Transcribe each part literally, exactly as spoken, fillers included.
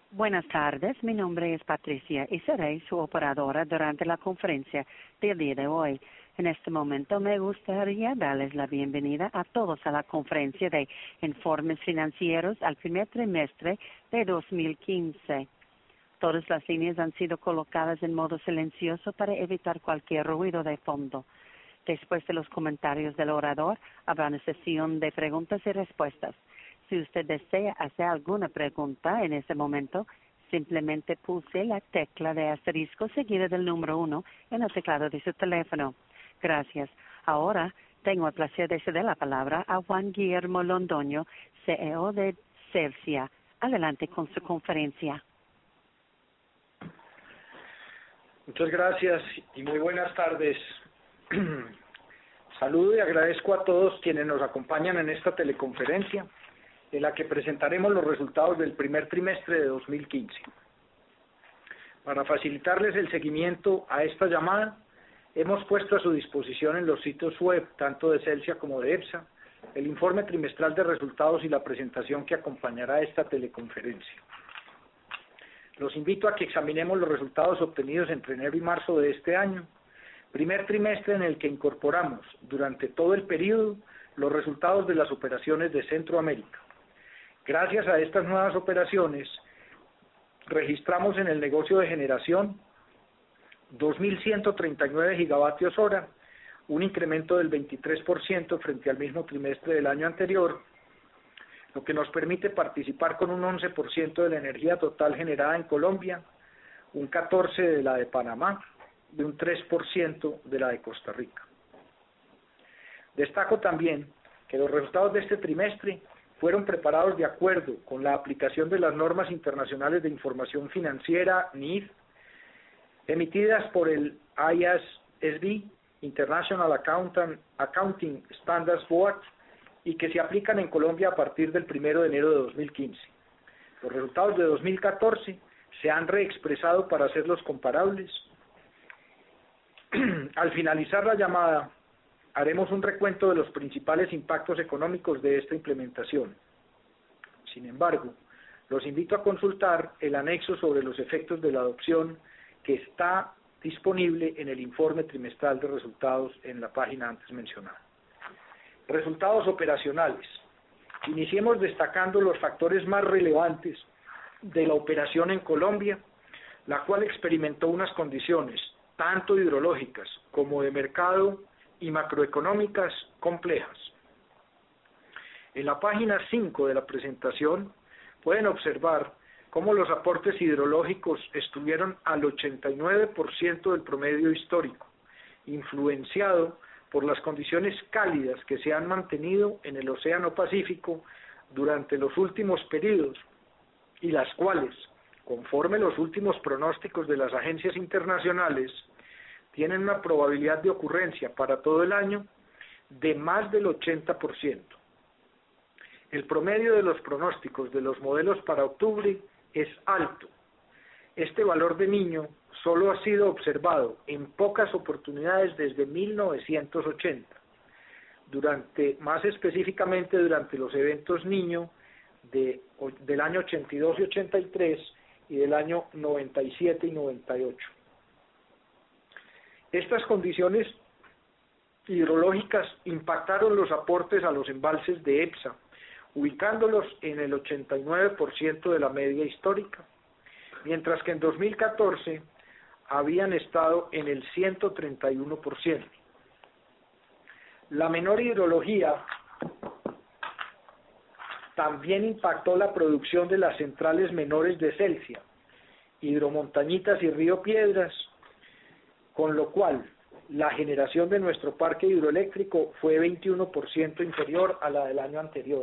Buenas tardes, mi nombre es Patricia y seré su operadora durante la conferencia del día de hoy. En este momento me gustaría darles la bienvenida a todos a la conferencia de informes financieros al primer trimestre de dos mil quince. Todas las líneas han sido colocadas en modo silencioso para evitar cualquier ruido de fondo. Después de los comentarios del orador, habrá una sesión de preguntas y respuestas. Si usted desea hacer alguna pregunta en ese momento, simplemente pulse la tecla de asterisco seguida del número uno en el teclado de su teléfono. Gracias. Ahora tengo el placer de ceder la palabra a Juan Guillermo Londoño, C E O de Celsia. Adelante con su conferencia. Muchas gracias y muy buenas tardes. Saludo y agradezco a todos quienes nos acompañan en esta teleconferencia, en la que presentaremos los resultados del primer trimestre de dos mil quince. Para facilitarles el seguimiento a esta llamada, hemos puesto a su disposición en los sitios web, tanto de Celsia como de EPSA, el informe trimestral de resultados y la presentación que acompañará esta teleconferencia. Los invito a que examinemos los resultados obtenidos entre enero y marzo de este año, primer trimestre en el que incorporamos durante todo el periodo los resultados de las operaciones de Centroamérica. Gracias a estas nuevas operaciones, registramos en el negocio de generación dos mil ciento treinta y nueve gigavatios hora, un incremento del veintitrés por ciento frente al mismo trimestre del año anterior, lo que nos permite participar con un once por ciento de la energía total generada en Colombia, un catorce por ciento de la de Panamá y un tres por ciento de la de Costa Rica. Destaco también que los resultados de este trimestre fueron preparados de acuerdo con la aplicación de las normas internacionales de información financiera N I F, emitidas por el I S S B, International Accounting Standards Board, y que se aplican en Colombia a partir del primero de enero de dos mil quince. Los resultados de dos mil catorce se han reexpresado para hacerlos comparables. Al finalizar la llamada, haremos un recuento de los principales impactos económicos de esta implementación. Sin embargo, los invito a consultar el anexo sobre los efectos de la adopción que está disponible en el informe trimestral de resultados en la página antes mencionada. Resultados operacionales. Iniciemos destacando los factores más relevantes de la operación en Colombia, la cual experimentó unas condiciones tanto hidrológicas como de mercado y macroeconómicas complejas. En la página cinco de la presentación pueden observar cómo los aportes hidrológicos estuvieron al ochenta y nueve por ciento del promedio histórico, influenciado por las condiciones cálidas que se han mantenido en el Océano Pacífico durante los últimos periodos y las cuales, conforme los últimos pronósticos de las agencias internacionales, tienen una probabilidad de ocurrencia para todo el año de más del ochenta por ciento. El promedio de los pronósticos de los modelos para octubre es alto. Este valor de Niño solo ha sido observado en pocas oportunidades desde mil novecientos ochenta, durante, más específicamente durante los eventos Niño de, del año ochenta y dos y ochenta y tres y del año noventa y siete y noventa y ocho. Estas condiciones hidrológicas impactaron los aportes a los embalses de EPSA, ubicándolos en el ochenta y nueve por ciento de la media histórica, mientras que en dos mil catorce habían estado en el ciento treinta y uno por ciento. La menor hidrología también impactó la producción de las centrales menores de Celsia, Hidromontañitas y Río Piedras, con lo cual la generación de nuestro parque hidroeléctrico fue veintiuno por ciento inferior a la del año anterior.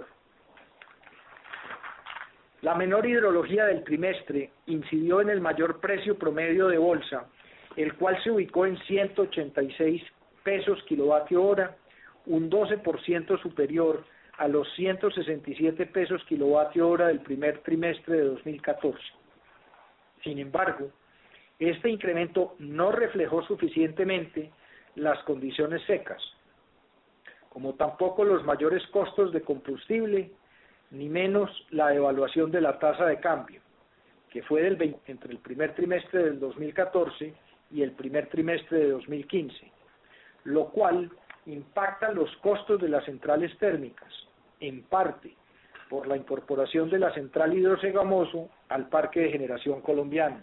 La menor hidrología del trimestre incidió en el mayor precio promedio de bolsa, el cual se ubicó en ciento ochenta y seis pesos kilovatio hora, un doce por ciento superior a los ciento sesenta y siete pesos kilovatio hora del primer trimestre de dos mil catorce. Sin embargo, este incremento no reflejó suficientemente las condiciones secas, como tampoco los mayores costos de combustible, ni menos la devaluación de la tasa de cambio, que fue del veinte, entre el primer trimestre del dos mil catorce y el primer trimestre de dos mil quince, lo cual impacta los costos de las centrales térmicas, en parte por la incorporación de la central Hidrosogamoso al parque de generación colombiano.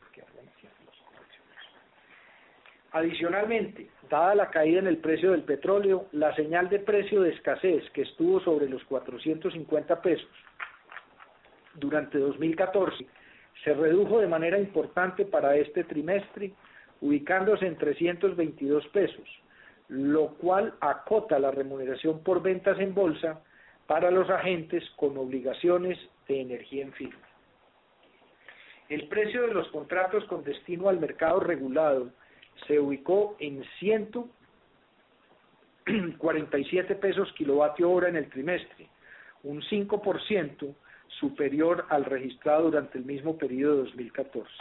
Adicionalmente, dada la caída en el precio del petróleo, la señal de precio de escasez, que estuvo sobre los cuatrocientos cincuenta pesos durante dos mil catorce, se redujo de manera importante para este trimestre, ubicándose en trescientos veintidós pesos, lo cual acota la remuneración por ventas en bolsa para los agentes con obligaciones de energía en firme. El precio de los contratos con destino al mercado regulado se ubicó en ciento cuarenta y siete pesos kilovatio hora en el trimestre, un cinco por ciento superior al registrado durante el mismo periodo de dos mil catorce.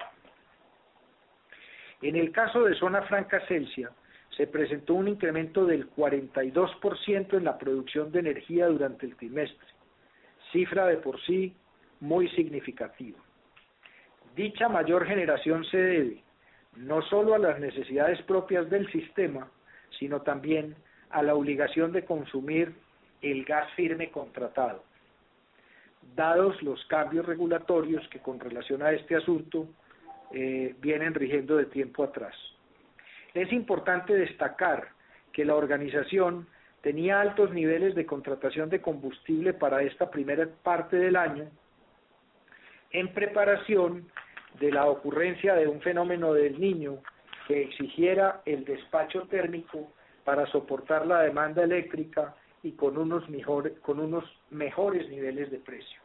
En el caso de Zona Franca Celsia, se presentó un incremento del cuarenta y dos por ciento en la producción de energía durante el trimestre, cifra de por sí muy significativa. Dicha mayor generación se debe no solo a las necesidades propias del sistema, sino también a la obligación de consumir el gas firme contratado, dados los cambios regulatorios que con relación a este asunto eh, vienen rigiendo de tiempo atrás. Es importante destacar que la organización tenía altos niveles de contratación de combustible para esta primera parte del año, en preparación de la ocurrencia de un fenómeno del Niño que exigiera el despacho térmico para soportar la demanda eléctrica y con unos, mejor, con unos mejores niveles de precio.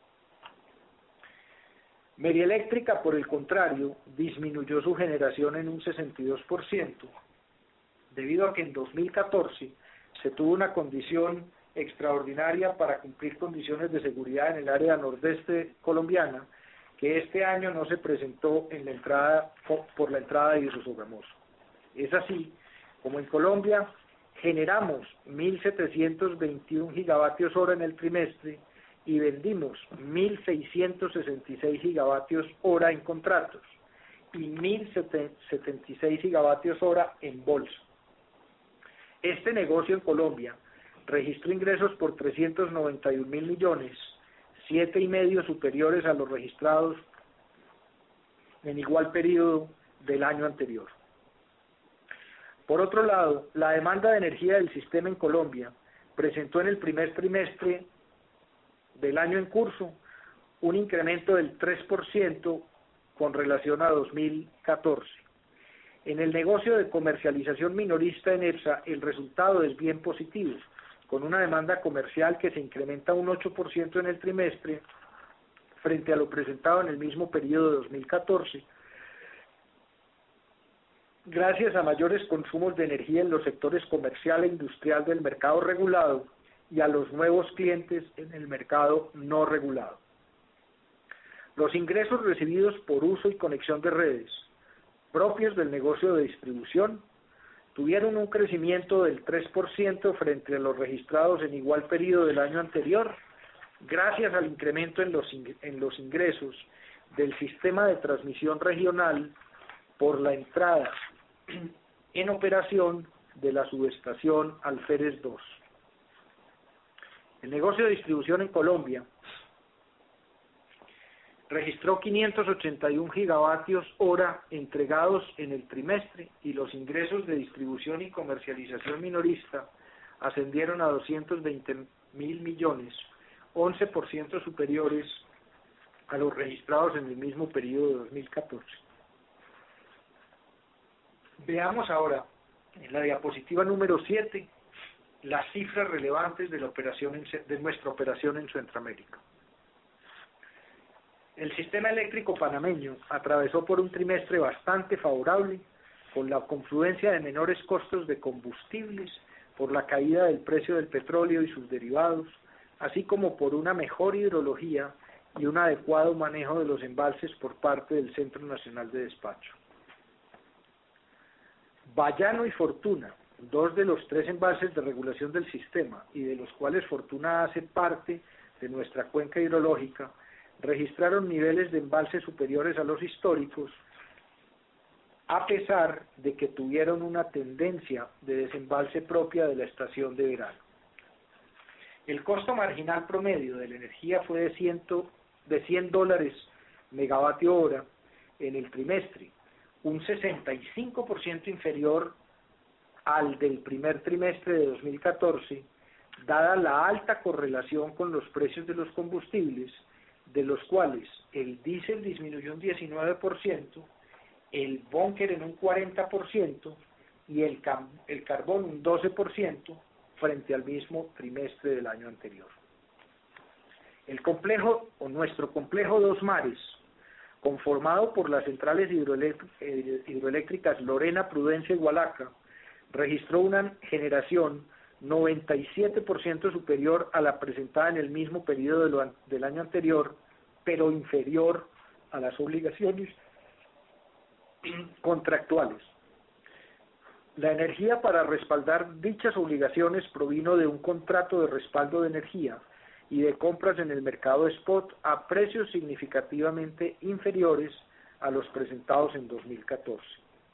Medieléctrica, por el contrario, disminuyó su generación en un sesenta y dos por ciento, debido a que en dos mil catorce se tuvo una condición extraordinaria para cumplir condiciones de seguridad en el área nordeste colombiana, que este año no se presentó en la entrada, por la entrada de Hidrosogamoso. Es así como en Colombia generamos mil setecientos veintiún gigavatios hora en el trimestre y vendimos mil seiscientos sesenta y seis gigavatios hora en contratos y mil setenta y seis gigavatios hora en bolsa. Este negocio en Colombia registró ingresos por trescientos noventa y un mil millones, siete y medio superiores a los registrados en igual periodo del año anterior. Por otro lado, la demanda de energía del sistema en Colombia presentó en el primer trimestre del año en curso un incremento del tres por ciento con relación a dos mil catorce. En el negocio de comercialización minorista en EPSA, el resultado es bien positivo, con una demanda comercial que se incrementa un ocho por ciento en el trimestre frente a lo presentado en el mismo periodo de dos mil catorce, gracias a mayores consumos de energía en los sectores comercial e industrial del mercado regulado y a los nuevos clientes en el mercado no regulado. Los ingresos recibidos por uso y conexión de redes, propios del negocio de distribución, tuvieron un crecimiento del tres por ciento frente a los registrados en igual periodo del año anterior, gracias al incremento en los, en los ingresos del sistema de transmisión regional por la entrada en operación de la subestación Alférez dos. El negocio de distribución en Colombia registró quinientos ochenta y un gigavatios hora entregados en el trimestre y los ingresos de distribución y comercialización minorista ascendieron a doscientos veinte mil millones, once por ciento superiores a los registrados en el mismo periodo de dos mil catorce. Veamos ahora en la diapositiva número siete las cifras relevantes de, la operación en, de nuestra operación en Centroamérica. El sistema eléctrico panameño atravesó por un trimestre bastante favorable, con la confluencia de menores costos de combustibles, por la caída del precio del petróleo y sus derivados, así como por una mejor hidrología y un adecuado manejo de los embalses por parte del Centro Nacional de Despacho. Bayano y Fortuna, dos de los tres embalses de regulación del sistema y de los cuales Fortuna hace parte de nuestra cuenca hidrológica, registraron niveles de embalse superiores a los históricos, a pesar de que tuvieron una tendencia de desembalse propia de la estación de verano. El costo marginal promedio de la energía fue de, ciento, de cien dólares megavatio hora en el trimestre, un sesenta y cinco por ciento inferior al del primer trimestre de dos mil catorce, dada la alta correlación con los precios de los combustibles, de los cuales el diésel disminuyó un diecinueve por ciento, el búnker en un cuarenta por ciento y el, el carbón un doce por ciento frente al mismo trimestre del año anterior. El complejo, o nuestro complejo Dos Mares, conformado por las centrales hidroeléctricas Lorena, Prudencia y Gualaca, registró una generación noventa y siete por ciento superior a la presentada en el mismo periodo de lo, del año anterior, pero inferior a las obligaciones contractuales. La energía para respaldar dichas obligaciones provino de un contrato de respaldo de energía y de compras en el mercado spot a precios significativamente inferiores a los presentados en dos mil catorce.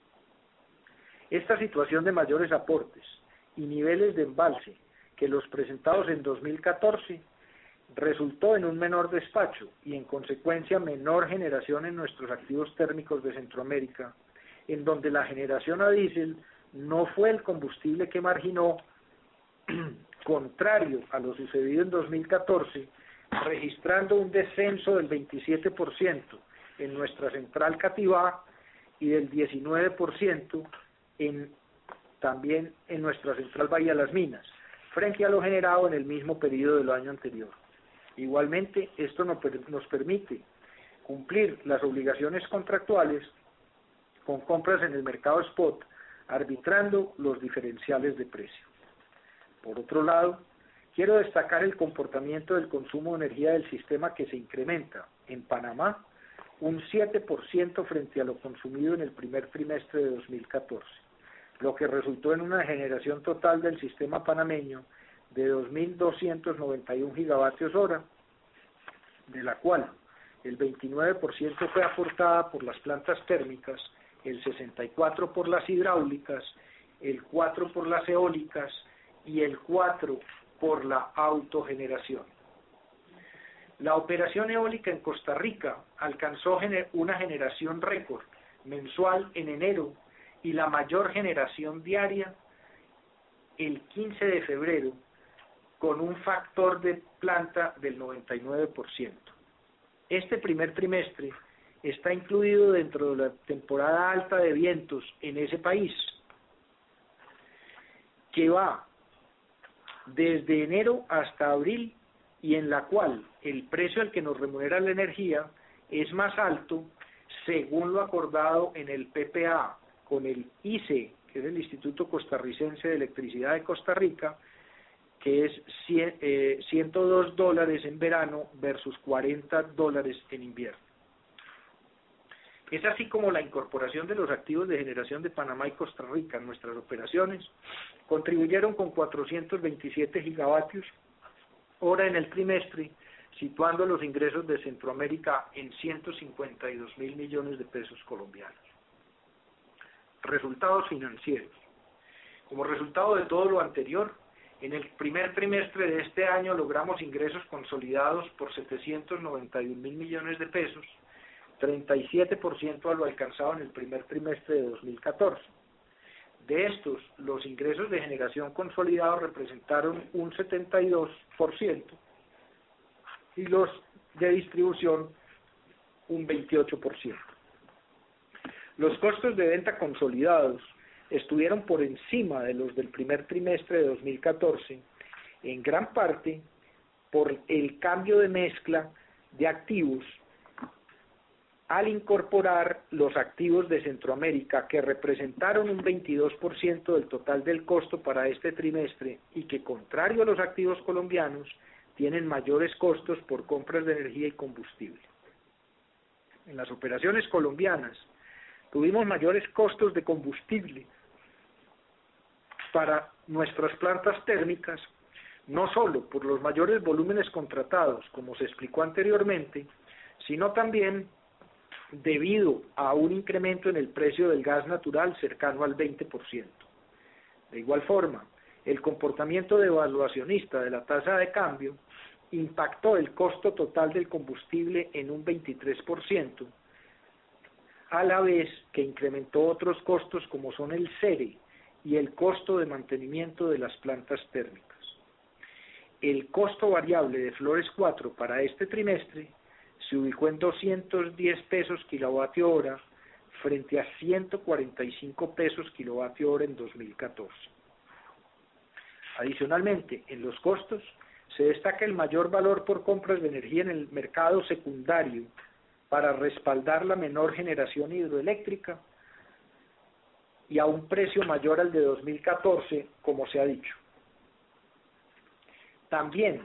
Esta situación de mayores aportes y niveles de embalse que los presentados en dos mil catorce resultó en un menor despacho y en consecuencia menor generación en nuestros activos térmicos de Centroamérica, en donde la generación a diésel no fue el combustible que marginó, contrario a lo sucedido en dos mil catorce, registrando un descenso del veintisiete por ciento en nuestra central Cativá y del diecinueve por ciento en, también en nuestra central Bahía Las Minas, frente a lo generado en el mismo periodo del año anterior. Igualmente, esto nos permite cumplir las obligaciones contractuales con compras en el mercado spot, arbitrando los diferenciales de precio. Por otro lado, quiero destacar el comportamiento del consumo de energía del sistema, que se incrementa en Panamá un siete por ciento frente a lo consumido en el primer trimestre de dos mil catorce, lo que resultó en una generación total del sistema panameño de dos mil doscientos noventa y uno gigavatios hora, de la cual el veintinueve por ciento fue aportada por las plantas térmicas, el sesenta y cuatro por ciento por las hidráulicas, el cuatro por ciento por las eólicas y el cuatro por ciento por la autogeneración. La operación eólica en Costa Rica alcanzó una generación récord mensual en enero y la mayor generación diaria el quince de febrero, con un factor de planta del noventa y nueve por ciento. Este primer trimestre está incluido dentro de la temporada alta de vientos en ese país, que va desde enero hasta abril y en la cual el precio al que nos remunera la energía es más alto según lo acordado en el P P A con el I C E, que es el Instituto Costarricense de Electricidad de Costa Rica, que es ciento dos dólares en verano versus cuarenta dólares en invierno. Es así como la incorporación de los activos de generación de Panamá y Costa Rica en nuestras operaciones contribuyeron con cuatrocientos veintisiete gigavatios hora en el trimestre, situando los ingresos de Centroamérica en ciento cincuenta y dos mil millones de pesos colombianos. Resultados financieros. Como resultado de todo lo anterior, en el primer trimestre de este año logramos ingresos consolidados por setecientos noventa y un mil millones de pesos, treinta y siete por ciento a lo alcanzado en el primer trimestre de dos mil catorce. De estos, los ingresos de generación consolidados representaron un setenta y dos por ciento y los de distribución un veintiocho por ciento. Los costos de venta consolidados estuvieron por encima de los del primer trimestre de dos mil catorce, en gran parte por el cambio de mezcla de activos al incorporar los activos de Centroamérica, que representaron un veintidós por ciento del total del costo para este trimestre y que, contrario a los activos colombianos, tienen mayores costos por compras de energía y combustible. En las operaciones colombianas tuvimos mayores costos de combustible para nuestras plantas térmicas, no solo por los mayores volúmenes contratados, como se explicó anteriormente, sino también debido a un incremento en el precio del gas natural cercano al veinte por ciento. De igual forma, el comportamiento devaluacionista de la tasa de cambio impactó el costo total del combustible en un veintitrés por ciento, a la vez que incrementó otros costos como son el C E R E y el costo de mantenimiento de las plantas térmicas. El costo variable de Flores cuatro para este trimestre se ubicó en doscientos diez pesos kilovatio hora frente a ciento cuarenta y cinco pesos kilovatio hora en dos mil catorce. Adicionalmente, en los costos se destaca el mayor valor por compras de energía en el mercado secundario para respaldar la menor generación hidroeléctrica y a un precio mayor al de dos mil catorce, como se ha dicho. También,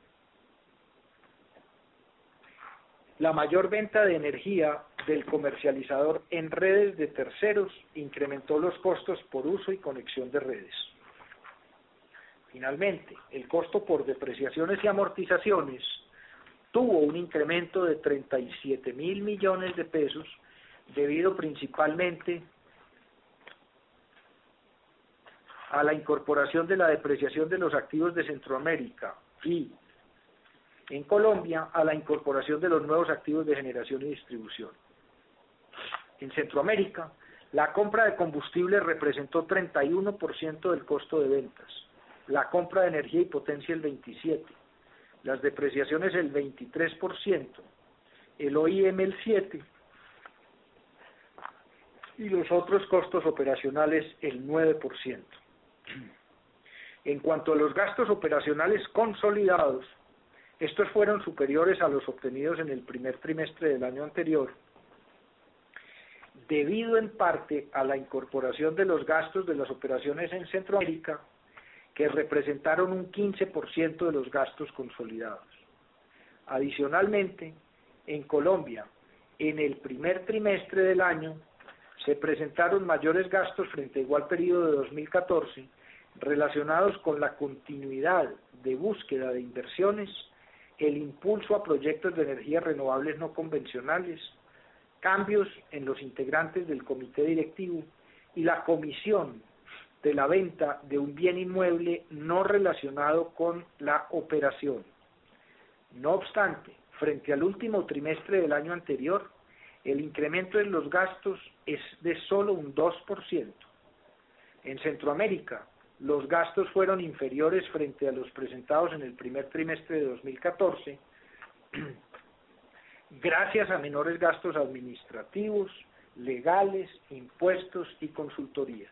la mayor venta de energía del comercializador en redes de terceros incrementó los costos por uso y conexión de redes. Finalmente, el costo por depreciaciones y amortizaciones tuvo un incremento de treinta y siete mil millones de pesos debido principalmente a la incorporación de la depreciación de los activos de Centroamérica y, en Colombia, a la incorporación de los nuevos activos de generación y distribución. En Centroamérica, la compra de combustible representó treinta y uno por ciento del costo de ventas, la compra de energía y potencia el veintisiete por ciento, las depreciaciones el veintitrés por ciento, el O I M el siete por ciento y los otros costos operacionales el nueve por ciento. En cuanto a los gastos operacionales consolidados, estos fueron superiores a los obtenidos en el primer trimestre del año anterior, debido en parte a la incorporación de los gastos de las operaciones en Centroamérica, que representaron un quince por ciento de los gastos consolidados. Adicionalmente, en Colombia, en el primer trimestre del año, se presentaron mayores gastos frente a igual periodo de dos mil catorce, relacionados con la continuidad de búsqueda de inversiones, el impulso a proyectos de energías renovables no convencionales, cambios en los integrantes del comité directivo y la comisión de la venta de un bien inmueble no relacionado con la operación. No obstante, frente al último trimestre del año anterior, el incremento en los gastos es de solo un dos por ciento. En Centroamérica, los gastos fueron inferiores frente a los presentados en el primer trimestre de dos mil catorce, gracias a menores gastos administrativos, legales, impuestos y consultorías.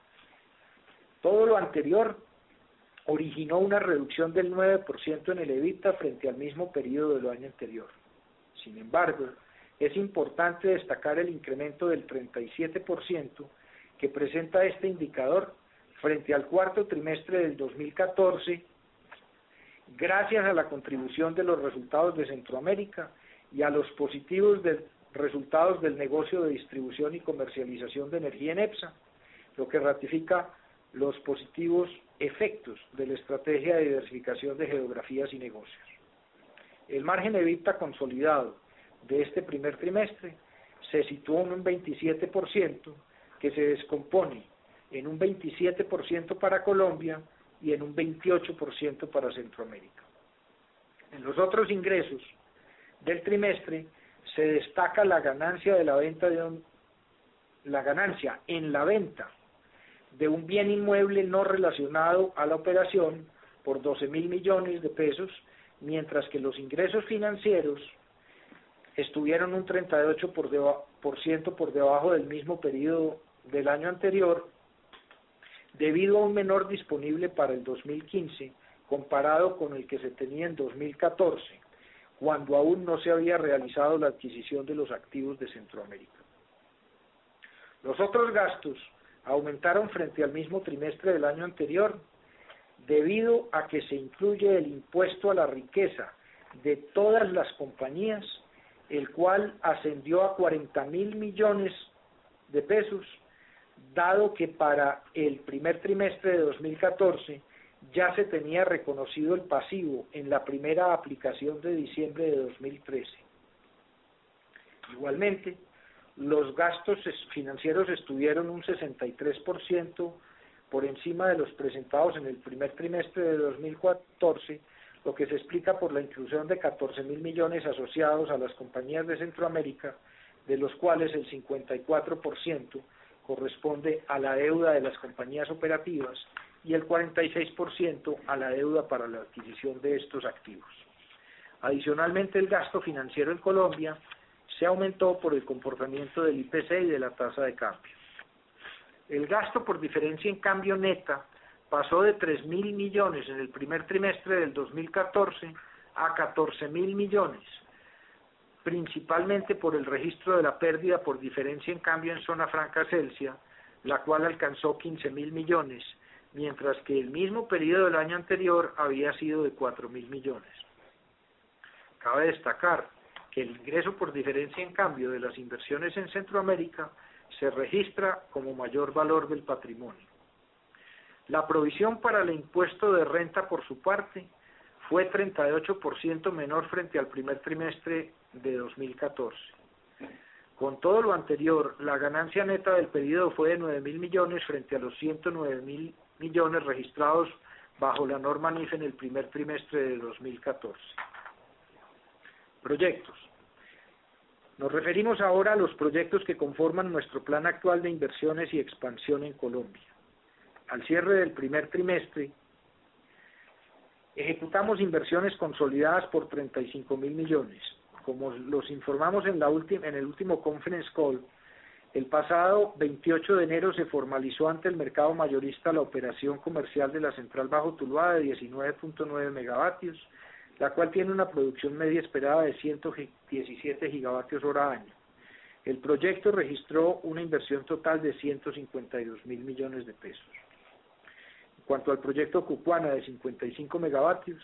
Todo lo anterior originó una reducción del nueve por ciento en el EBITDA frente al mismo periodo del año anterior. Sin embargo, es importante destacar el incremento del treinta y siete por ciento que presenta este indicador frente al cuarto trimestre del dos mil catorce, gracias a la contribución de los resultados de Centroamérica y a los positivos de resultados del negocio de distribución y comercialización de energía en EPSA, lo que ratifica los positivos efectos de la estrategia de diversificación de geografías y negocios. El margen EBITDA consolidado de este primer trimestre se situó en un veintisiete por ciento, que se descompone en un veintisiete por ciento para Colombia y en un veintiocho por ciento para Centroamérica. En los otros ingresos del trimestre se destaca la ganancia de la venta de un, la ganancia en la venta de un bien inmueble no relacionado a la operación por doce mil millones de pesos, mientras que los ingresos financieros estuvieron un treinta y ocho por ciento por debajo del mismo periodo del año anterior, debido a un menor disponible para el dos mil quince comparado con el que se tenía en dos mil catorce, cuando aún no se había realizado la adquisición de los activos de Centroamérica. Los otros gastos aumentaron frente al mismo trimestre del año anterior, debido a que se incluye el impuesto a la riqueza de todas las compañías, el cual ascendió a cuarenta mil millones de pesos, dado que para el primer trimestre de dos mil catorce ya se tenía reconocido el pasivo en la primera aplicación de diciembre de dos mil trece. Igualmente, los gastos financieros estuvieron un sesenta y tres por ciento por encima de los presentados en el primer trimestre de dos mil catorce, lo que se explica por la inclusión de catorce mil millones asociados a las compañías de Centroamérica, de los cuales el cincuenta y cuatro por ciento corresponde a la deuda de las compañías operativas y el cuarenta y seis por ciento a la deuda para la adquisición de estos activos. Adicionalmente, el gasto financiero en Colombia se aumentó por el comportamiento del I P C y de la tasa de cambio. El gasto por diferencia en cambio neta pasó de tres mil millones en el primer trimestre del dos mil catorce a catorce mil millones, principalmente por el registro de la pérdida por diferencia en cambio en zona franca Celsia, la cual alcanzó quince mil millones, mientras que el mismo periodo del año anterior había sido de cuatro mil millones. Cabe destacar que el ingreso por diferencia en cambio de las inversiones en Centroamérica se registra como mayor valor del patrimonio. La provisión para el impuesto de renta, por su parte, fue treinta y ocho por ciento menor frente al primer trimestre de dos mil catorce. Con todo lo anterior, la ganancia neta del periodo fue de nueve mil millones frente a los ciento nueve mil millones registrados bajo la norma N I F en el primer trimestre de dos mil catorce. Proyectos. Nos referimos ahora a los proyectos que conforman nuestro plan actual de inversiones y expansión en Colombia. Al cierre del primer trimestre, ejecutamos inversiones consolidadas por treinta y cinco mil millones. Como los informamos en, la última, en el último conference call, el pasado veintiocho de enero se formalizó ante el mercado mayorista la operación comercial de la central Bajo Tuluá de diecinueve punto nueve megavatios, la cual tiene una producción media esperada de ciento diecisiete gigavatios hora año. El proyecto registró una inversión total de ciento cincuenta y dos mil millones de pesos. En cuanto al proyecto Cucuana de cincuenta y cinco megavatios,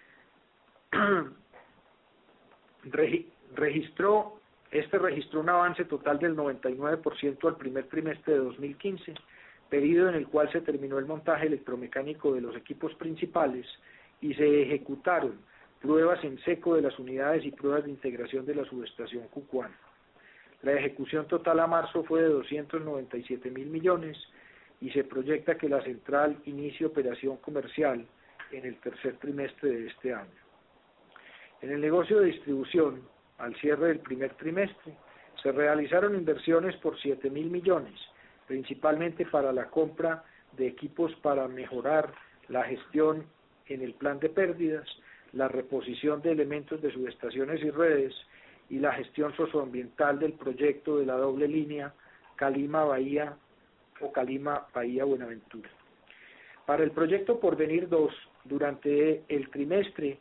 registró, este registró un avance total del noventa y nueve por ciento al primer trimestre de dos mil quince, periodo en el cual se terminó el montaje electromecánico de los equipos principales y se ejecutaron pruebas en seco de las unidades y pruebas de integración de la subestación Cucuana. La ejecución total a marzo fue de doscientos noventa y siete mil millones y se proyecta que la central inicie operación comercial en el tercer trimestre de este año. En el negocio de distribución, al cierre del primer trimestre, se realizaron inversiones por siete mil millones, principalmente para la compra de equipos para mejorar la gestión en el plan de pérdidas, la reposición de elementos de subestaciones y redes y la gestión socioambiental del proyecto de la doble línea Calima-Bahía o Calima-Bahía-Buenaventura. Para el proyecto Porvenir dos, durante el trimestre,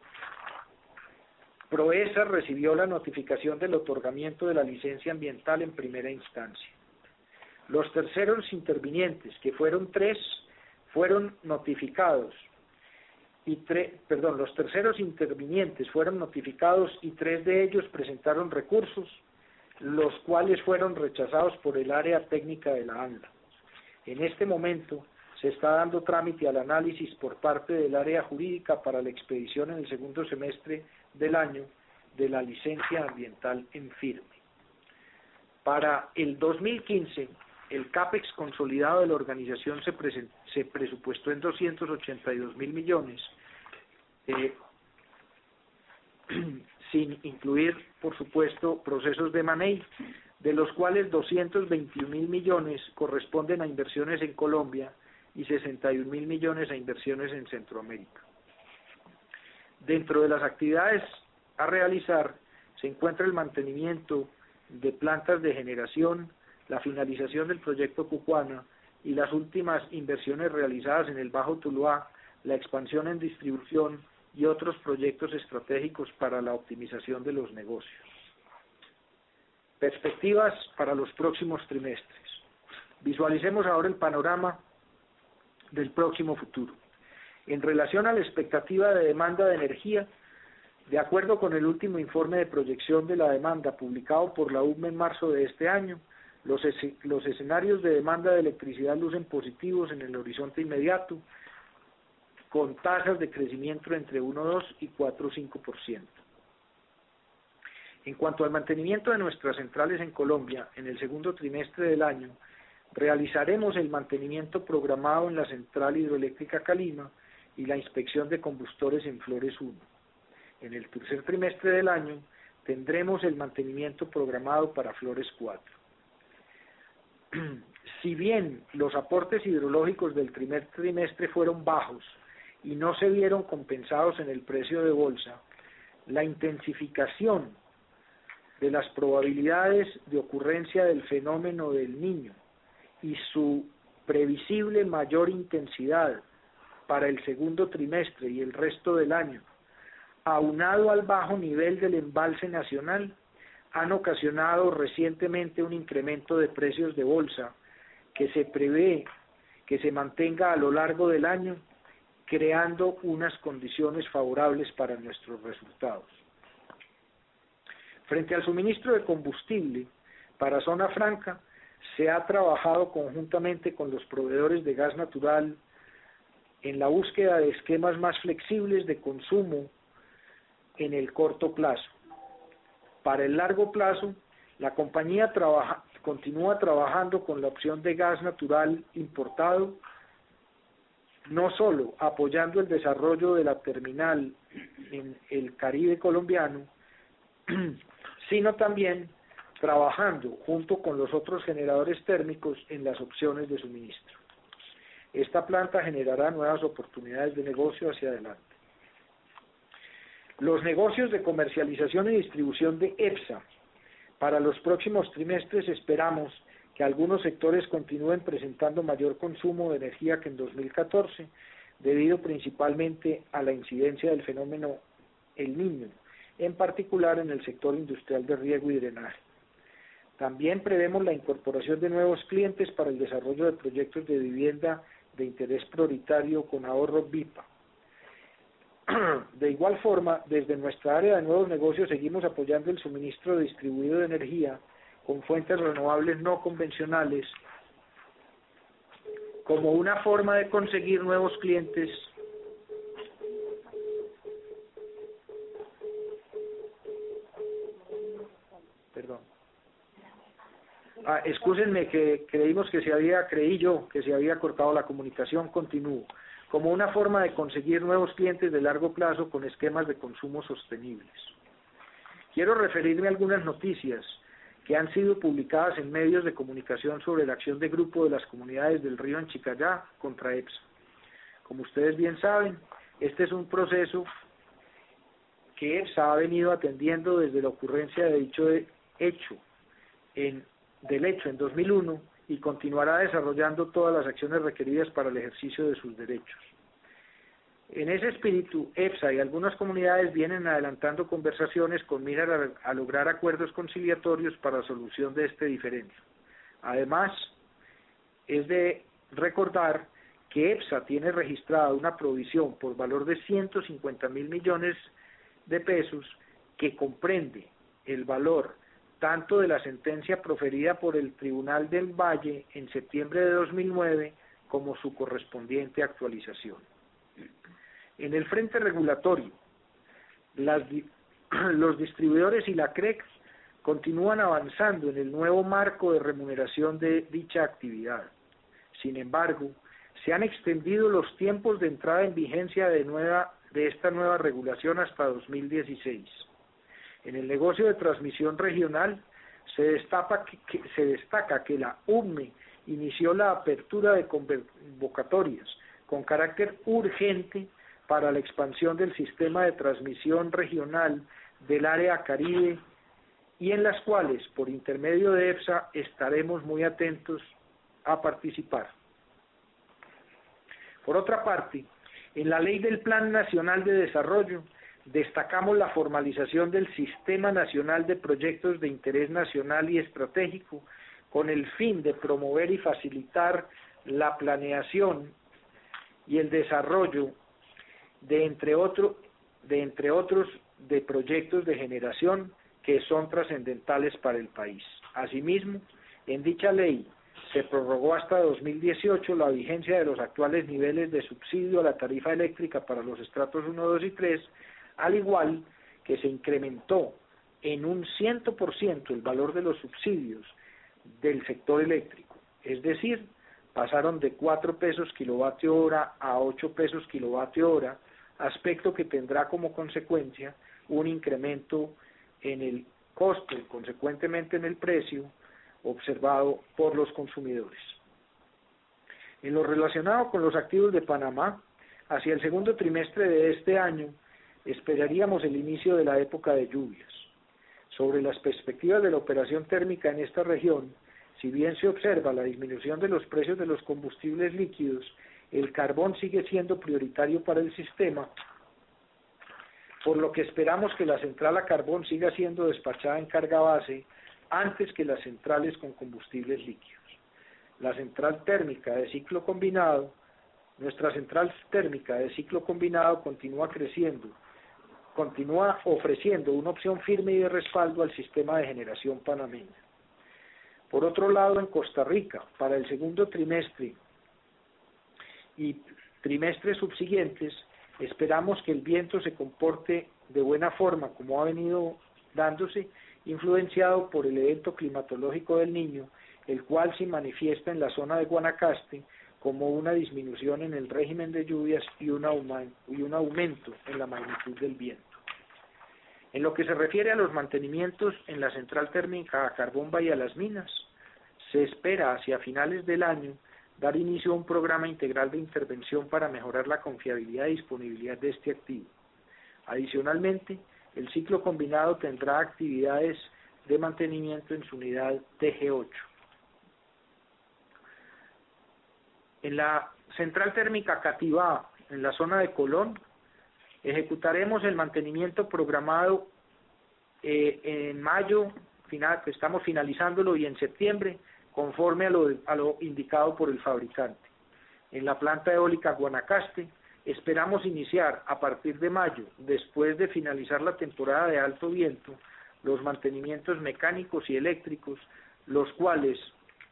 Proesa recibió la notificación del otorgamiento de la licencia ambiental en primera instancia. Los terceros intervinientes, que fueron tres, fueron notificados y tres, perdón, los terceros intervinientes fueron notificados y tres de ellos presentaron recursos, los cuales fueron rechazados por el área técnica de la ANLA. En este momento se está dando trámite al análisis por parte del área jurídica para la expedición en el segundo semestre del año de la licencia ambiental en firme. Para el dos mil quince, el CAPEX consolidado de la organización se, se presupuestó en doscientos ochenta y dos mil millones, eh, sin incluir, por supuesto, procesos de manejo, de los cuales doscientos veintiún mil millones corresponden a inversiones en Colombia y sesenta y un mil millones a inversiones en Centroamérica. Dentro de las actividades a realizar se encuentra el mantenimiento de plantas de generación, la finalización del proyecto Cucuana y las últimas inversiones realizadas en el Bajo Tuluá, la expansión en distribución y otros proyectos estratégicos para la optimización de los negocios. Perspectivas para los próximos trimestres. Visualicemos ahora el panorama del próximo futuro. En relación a la expectativa de demanda de energía, de acuerdo con el último informe de proyección de la demanda publicado por la U M E en marzo de este año, los, es, los escenarios de demanda de electricidad lucen positivos en el horizonte inmediato, con tasas de crecimiento entre uno coma dos y cuatro coma cinco por ciento. En cuanto al mantenimiento de nuestras centrales en Colombia, en el segundo trimestre del año, realizaremos el mantenimiento programado en la central hidroeléctrica Calima y la inspección de combustores en Flores uno. En el tercer trimestre del año, tendremos el mantenimiento programado para Flores cuatro. Si bien los aportes hidrológicos del primer trimestre fueron bajos y no se vieron compensados en el precio de bolsa, la intensificación de las probabilidades de ocurrencia del fenómeno del Niño y su previsible mayor intensidad para el segundo trimestre y el resto del año, aunado al bajo nivel del embalse nacional, han ocasionado recientemente un incremento de precios de bolsa que se prevé que se mantenga a lo largo del año, creando unas condiciones favorables para nuestros resultados. Frente al suministro de combustible para Zona Franca, se ha trabajado conjuntamente con los proveedores de gas natural en la búsqueda de esquemas más flexibles de consumo en el corto plazo. Para el largo plazo, la compañía trabaja, continúa trabajando con la opción de gas natural importado, no solo apoyando el desarrollo de la terminal en el Caribe colombiano, sino también trabajando junto con los otros generadores térmicos en las opciones de suministro. Esta planta generará nuevas oportunidades de negocio hacia adelante. Los negocios de comercialización y distribución de EPSA. Para los próximos trimestres esperamos que algunos sectores continúen presentando mayor consumo de energía que en dos mil catorce, debido principalmente a la incidencia del fenómeno El Niño, en particular en el sector industrial de riego y drenaje. También prevemos la incorporación de nuevos clientes para el desarrollo de proyectos de vivienda de interés prioritario con ahorro V I P A. De igual forma, desde nuestra área de nuevos negocios seguimos apoyando el suministro distribuido de energía con fuentes renovables no convencionales como una forma de conseguir nuevos clientes perdón ah, excúsenme que creímos que se había creí yo que se había cortado la comunicación. Continúo. Como una forma de conseguir nuevos clientes de largo plazo con esquemas de consumo sostenibles. Quiero referirme a algunas noticias que han sido publicadas en medios de comunicación sobre la acción de grupo de las comunidades del río Anchicayá contra EPSA. Como ustedes bien saben, este es un proceso que EPSA ha venido atendiendo desde la ocurrencia de dicho hecho en, del hecho en dos mil uno, y continuará desarrollando todas las acciones requeridas para el ejercicio de sus derechos. En ese espíritu, EPSA y algunas comunidades vienen adelantando conversaciones con miras a, a lograr acuerdos conciliatorios para la solución de este diferendo. Además, es de recordar que EPSA tiene registrada una provisión por valor de ciento cincuenta mil millones de pesos que comprende el valor tanto de la sentencia proferida por el Tribunal del Valle en septiembre de dos mil nueve como su correspondiente actualización. En el frente regulatorio, las, los distribuidores y la C R E C continúan avanzando en el nuevo marco de remuneración de dicha actividad. Sin embargo, se han extendido los tiempos de entrada en vigencia de, nueva, de esta nueva regulación hasta dos mil dieciséis. En el negocio de transmisión regional se destaca que, se destaca que la U M E inició la apertura de convocatorias con carácter urgente para la expansión del sistema de transmisión regional del área Caribe y en las cuales, por intermedio de EPSA, estaremos muy atentos a participar. Por otra parte, en la Ley del Plan Nacional de Desarrollo, destacamos la formalización del Sistema Nacional de Proyectos de Interés Nacional y Estratégico con el fin de promover y facilitar la planeación y el desarrollo de entre, otro, de entre otros de proyectos de generación que son trascendentales para el país. Asimismo, en dicha ley se prorrogó hasta dos mil dieciocho la vigencia de los actuales niveles de subsidio a la tarifa eléctrica para los estratos uno, dos y tres, al igual que se incrementó en un cien por ciento el valor de los subsidios del sector eléctrico, es decir, pasaron de cuatro pesos kilovatio hora a ocho pesos kilovatio hora, aspecto que tendrá como consecuencia un incremento en el costo y consecuentemente en el precio observado por los consumidores. En lo relacionado con los activos de Panamá, hacia el segundo trimestre de este año esperaríamos el inicio de la época de lluvias. Sobre las perspectivas de la operación térmica en esta región, si bien se observa la disminución de los precios de los combustibles líquidos, el carbón sigue siendo prioritario para el sistema, por lo que esperamos que la central a carbón siga siendo despachada en carga base antes que las centrales con combustibles líquidos. La central térmica de ciclo combinado, nuestra central térmica de ciclo combinado continúa creciendo, continúa ofreciendo una opción firme y de respaldo al sistema de generación panameño. Por otro lado, en Costa Rica, para el segundo trimestre y trimestres subsiguientes, esperamos que el viento se comporte de buena forma, como ha venido dándose, influenciado por el evento climatológico del Niño, el cual se manifiesta en la zona de Guanacaste como una disminución en el régimen de lluvias y un aumento en la magnitud del viento. En lo que se refiere a los mantenimientos en la central térmica a carbón Bahía Las Minas, se espera hacia finales del año dar inicio a un programa integral de intervención para mejorar la confiabilidad y disponibilidad de este activo. Adicionalmente, el ciclo combinado tendrá actividades de mantenimiento en su unidad T G ocho. En la central térmica Cativá, en la zona de Colón, ejecutaremos el mantenimiento programado eh, en mayo, final, estamos finalizándolo, y en septiembre, conforme a lo, a lo indicado por el fabricante. En la planta eólica Guanacaste, esperamos iniciar a partir de mayo, después de finalizar la temporada de alto viento, los mantenimientos mecánicos y eléctricos, los cuales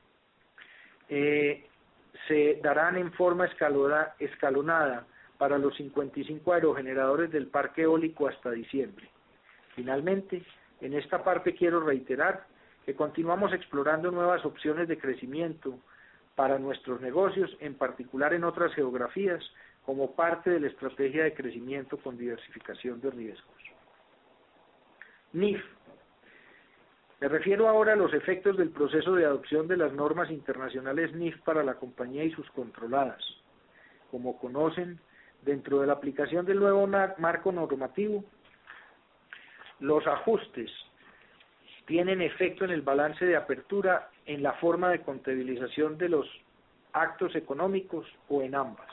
eh, se darán en forma escalona, escalonada para los cincuenta y cinco aerogeneradores del parque eólico hasta diciembre. Finalmente, en esta parte quiero reiterar que continuamos explorando nuevas opciones de crecimiento para nuestros negocios, en particular en otras geografías, como parte de la estrategia de crecimiento con diversificación de riesgos. N I F. Me refiero ahora a los efectos del proceso de adopción de las normas internacionales N I F para la compañía y sus controladas. Como conocen, dentro de la aplicación del nuevo marco normativo, los ajustes tienen efecto en el balance de apertura en la forma de contabilización de los actos económicos o en ambas.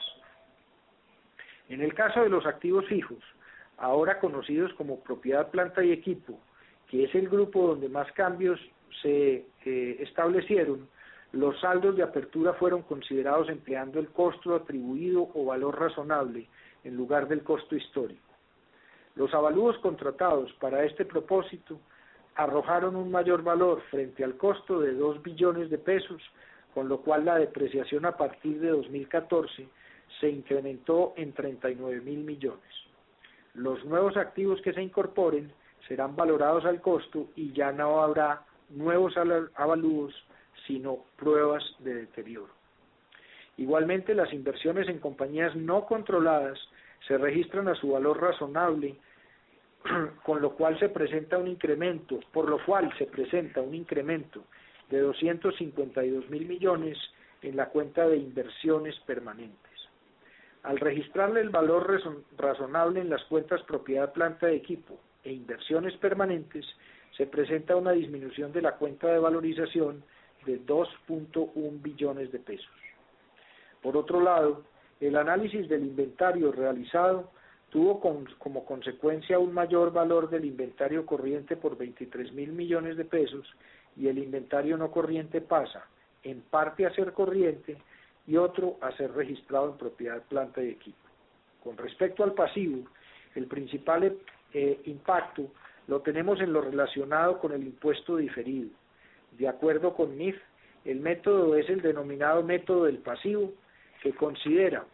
En el caso de los activos fijos, ahora conocidos como propiedad, planta y equipo, que es el grupo donde más cambios se eh, establecieron, los saldos de apertura fueron considerados empleando el costo atribuido o valor razonable en lugar del costo histórico. Los avalúos contratados para este propósito arrojaron un mayor valor frente al costo de dos billones de pesos, con lo cual la depreciación a partir de dos mil catorce se incrementó en treinta y nueve mil millones. Los nuevos activos que se incorporen serán valorados al costo y ya no habrá nuevos avalúos, sino pruebas de deterioro. Igualmente, las inversiones en compañías no controladas se registran a su valor razonable, con lo cual se presenta un incremento, por lo cual se presenta un incremento de doscientos cincuenta y dos mil millones en la cuenta de inversiones permanentes. Al registrarle el valor razonable en las cuentas propiedad, planta de equipo e inversiones permanentes, se presenta una disminución de la cuenta de valorización de dos punto uno billones de pesos. Por otro lado, el análisis del inventario realizado tuvo con, como consecuencia un mayor valor del inventario corriente por veintitrés mil millones de pesos, y el inventario no corriente pasa en parte a ser corriente y otro a ser registrado en propiedad, planta y equipo. Con respecto al pasivo, el principal eh, impacto lo tenemos en lo relacionado con el impuesto diferido. De acuerdo con N I F, el método es el denominado método del pasivo, que considera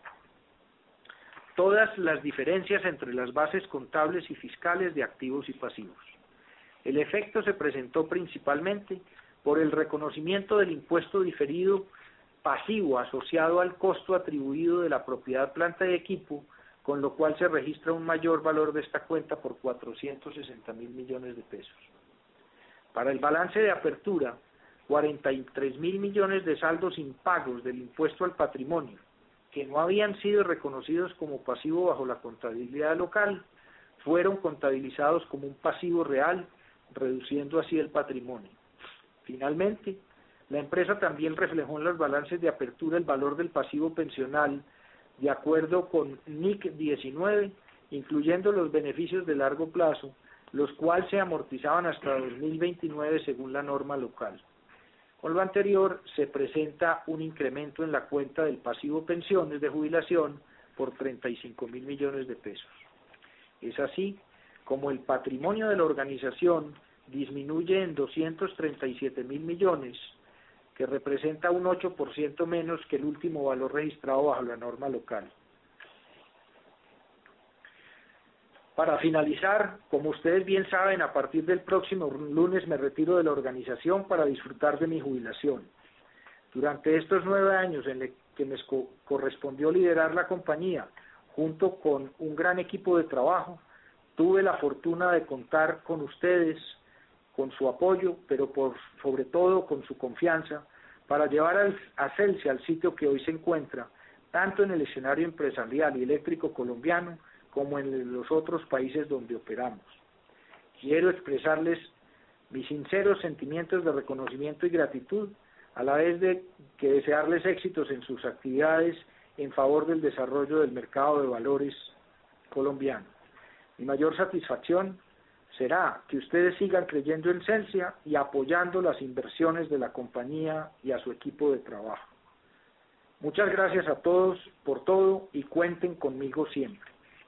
todas las diferencias entre las bases contables y fiscales de activos y pasivos. El efecto se presentó principalmente por el reconocimiento del impuesto diferido pasivo asociado al costo atribuido de la propiedad planta y equipo, con lo cual se registra un mayor valor de esta cuenta por cuatrocientos sesenta mil millones de pesos. Para el balance de apertura, cuarenta y tres mil millones de saldos impagos del impuesto al patrimonio, que no habían sido reconocidos como pasivo bajo la contabilidad local, fueron contabilizados como un pasivo real, reduciendo así el patrimonio. Finalmente, la empresa también reflejó en los balances de apertura el valor del pasivo pensional de acuerdo con N I C diecinueve, incluyendo los beneficios de largo plazo, los cuales se amortizaban hasta dos mil veintinueve según la norma local. Con lo anterior, se presenta un incremento en la cuenta del pasivo pensiones de jubilación por treinta y cinco mil millones de pesos. Es así como el patrimonio de la organización disminuye en doscientos treinta y siete mil millones, que representa un ocho por ciento menos que el último valor registrado bajo la norma local. Para finalizar, como ustedes bien saben, a partir del próximo lunes me retiro de la organización para disfrutar de mi jubilación. Durante estos nueve años en los que me correspondió liderar la compañía, junto con un gran equipo de trabajo, tuve la fortuna de contar con ustedes, con su apoyo, pero por sobre todo con su confianza, para llevar a Celsia al sitio que hoy se encuentra, tanto en el escenario empresarial y eléctrico colombiano, como en los otros países donde operamos. Quiero expresarles mis sinceros sentimientos de reconocimiento y gratitud, a la vez de que desearles éxitos en sus actividades en favor del desarrollo del mercado de valores colombiano. Mi mayor satisfacción será que ustedes sigan creyendo en Celsia y apoyando las inversiones de la compañía y a su equipo de trabajo. Muchas gracias a todos por todo y cuenten conmigo siempre.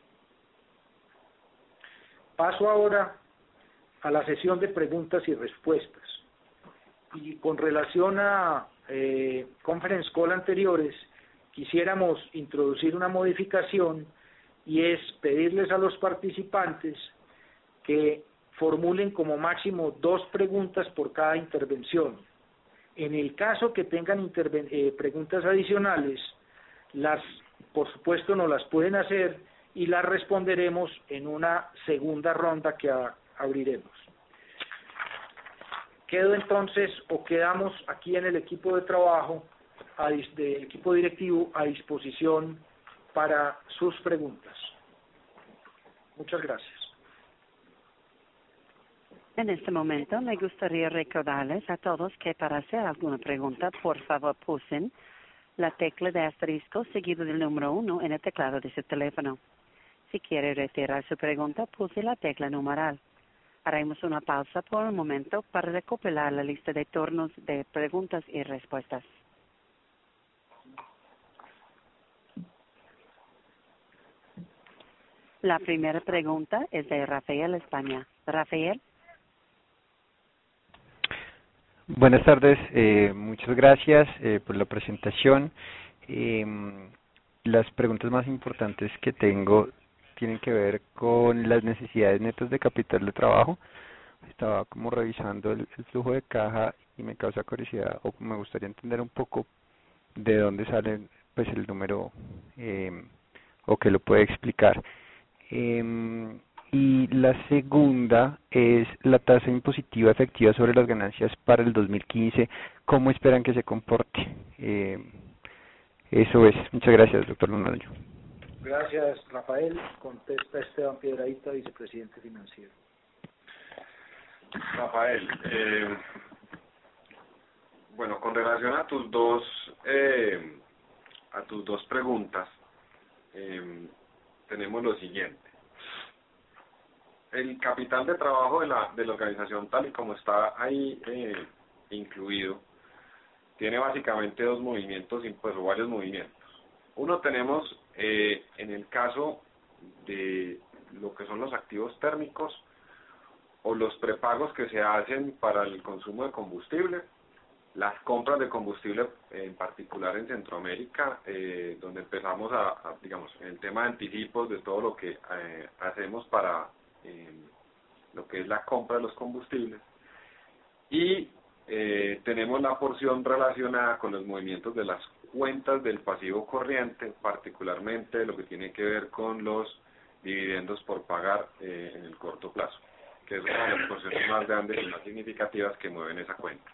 Paso ahora a la sesión de preguntas y respuestas. Y con relación a eh, conference call anteriores, quisiéramos introducir una modificación y es pedirles a los participantes que formulen como máximo dos preguntas por cada intervención. En el caso que tengan eh, preguntas adicionales, las, por supuesto, nos las pueden hacer y las responderemos en una segunda ronda que a, abriremos. Quedo entonces, o quedamos aquí en el equipo de trabajo, a, del equipo directivo, a disposición para sus preguntas. Muchas gracias. En este momento me gustaría recordarles a todos que para hacer alguna pregunta, por favor pulsen la tecla de asterisco seguido del número uno en el teclado de su teléfono. Si quiere retirar su pregunta, pulse la tecla numeral. Haremos una pausa por un momento para recopilar la lista de turnos de preguntas y respuestas. La primera pregunta es de Rafael España. Rafael. Buenas tardes, eh, muchas gracias eh, por la presentación. Eh, las preguntas más importantes que tengo tienen que ver con las necesidades netas de capital de trabajo. Estaba como revisando el, el flujo de caja y me causa curiosidad, o me gustaría entender un poco de dónde sale pues el número, eh, o que lo puede explicar. Eh, y la segunda es la tasa impositiva efectiva sobre las ganancias para el dos mil quince. ¿Cómo esperan que se comporte? Eh, eso es. Muchas gracias, doctor Londoño. Gracias, Rafael. Contesta Esteban Piedrahita, vicepresidente financiero. Rafael, eh, bueno, con relación a tus dos eh, a tus dos preguntas, eh, tenemos lo siguiente. El capital de trabajo de la, de la organización, tal y como está ahí eh, incluido, tiene básicamente dos movimientos, pues, o varios movimientos. Uno tenemos, eh, en el caso de lo que son los activos térmicos o los prepagos que se hacen para el consumo de combustible, las compras de combustible, en particular en Centroamérica, eh, donde empezamos a, a, digamos, en el tema de anticipos de todo lo que eh, hacemos para eh, lo que es la compra de los combustibles, y eh, tenemos la porción relacionada con los movimientos de las cuentas del pasivo corriente, particularmente lo que tiene que ver con los dividendos por pagar eh, en el corto plazo, que es una de las porciones más grandes y más significativas que mueven esa cuenta.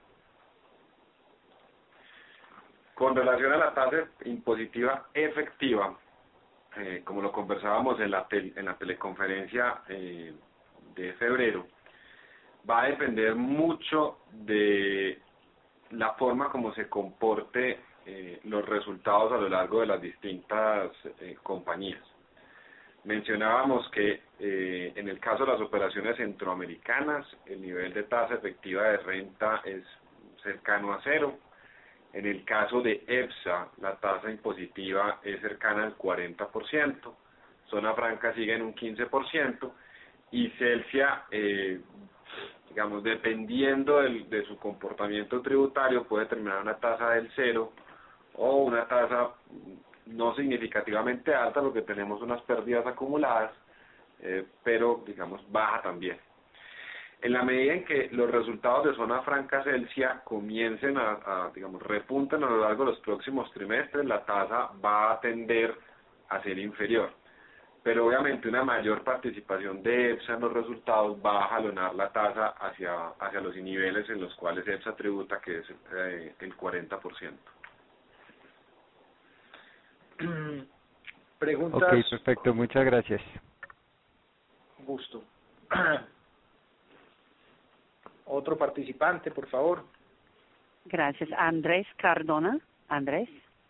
Con relación a la tasa impositiva efectiva, eh, como lo conversábamos en la, tel en la teleconferencia eh, de febrero, va a depender mucho de la forma como se comporte eh, los resultados a lo largo de las distintas eh, compañías. Mencionábamos que eh, en el caso de las operaciones centroamericanas, el nivel de tasa efectiva de renta es cercano a cero. En el caso de EPSA, la tasa impositiva es cercana al cuarenta por ciento, Zona Franca sigue en un quince por ciento, y Celsia, eh, digamos, dependiendo del, de su comportamiento tributario, puede terminar una tasa del cero o una tasa no significativamente alta, porque tenemos unas pérdidas acumuladas, eh, pero, digamos, baja también. En la medida en que los resultados de Zona Franca Celsia comiencen a, a, digamos, repunten a lo largo de los próximos trimestres, la tasa va a tender a ser inferior. Pero obviamente una mayor participación de EPSA en los resultados va a jalonar la tasa hacia, hacia los niveles en los cuales EPSA tributa, que es eh, el cuarenta por ciento. Preguntas. Ok, perfecto, muchas gracias. Gusto. Otro participante, por favor. Gracias. Andrés Cardona. Andrés.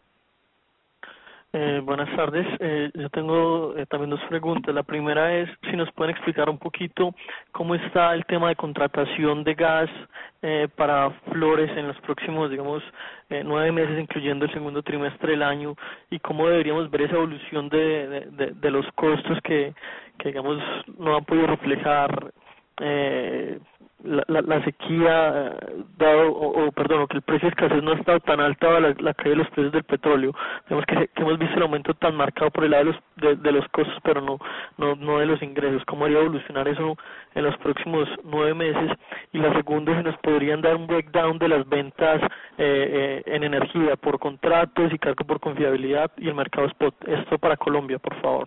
Eh, buenas tardes. Eh, yo tengo eh, también dos preguntas. La primera es si nos pueden explicar un poquito cómo está el tema de contratación de gas eh, para Flores en los próximos, digamos, eh, nueve meses, incluyendo el segundo trimestre del año, y cómo deberíamos ver esa evolución de, de, de, de los costos que, que, digamos, no han podido reflejar eh, la, la, la sequía, eh, dado, o, o perdón, o que el precio de escasez no ha estado tan alto a la, la caída de los precios del petróleo. Vemos que, que hemos visto el aumento tan marcado por el lado de los, de, de los costos, pero no, no, no de los ingresos. ¿Cómo haría evolucionar eso en los próximos nueve meses? Y la segunda, si nos podrían dar un breakdown de las ventas eh, eh, en energía por contratos y cargo por confiabilidad y el mercado spot. Esto para Colombia, por favor.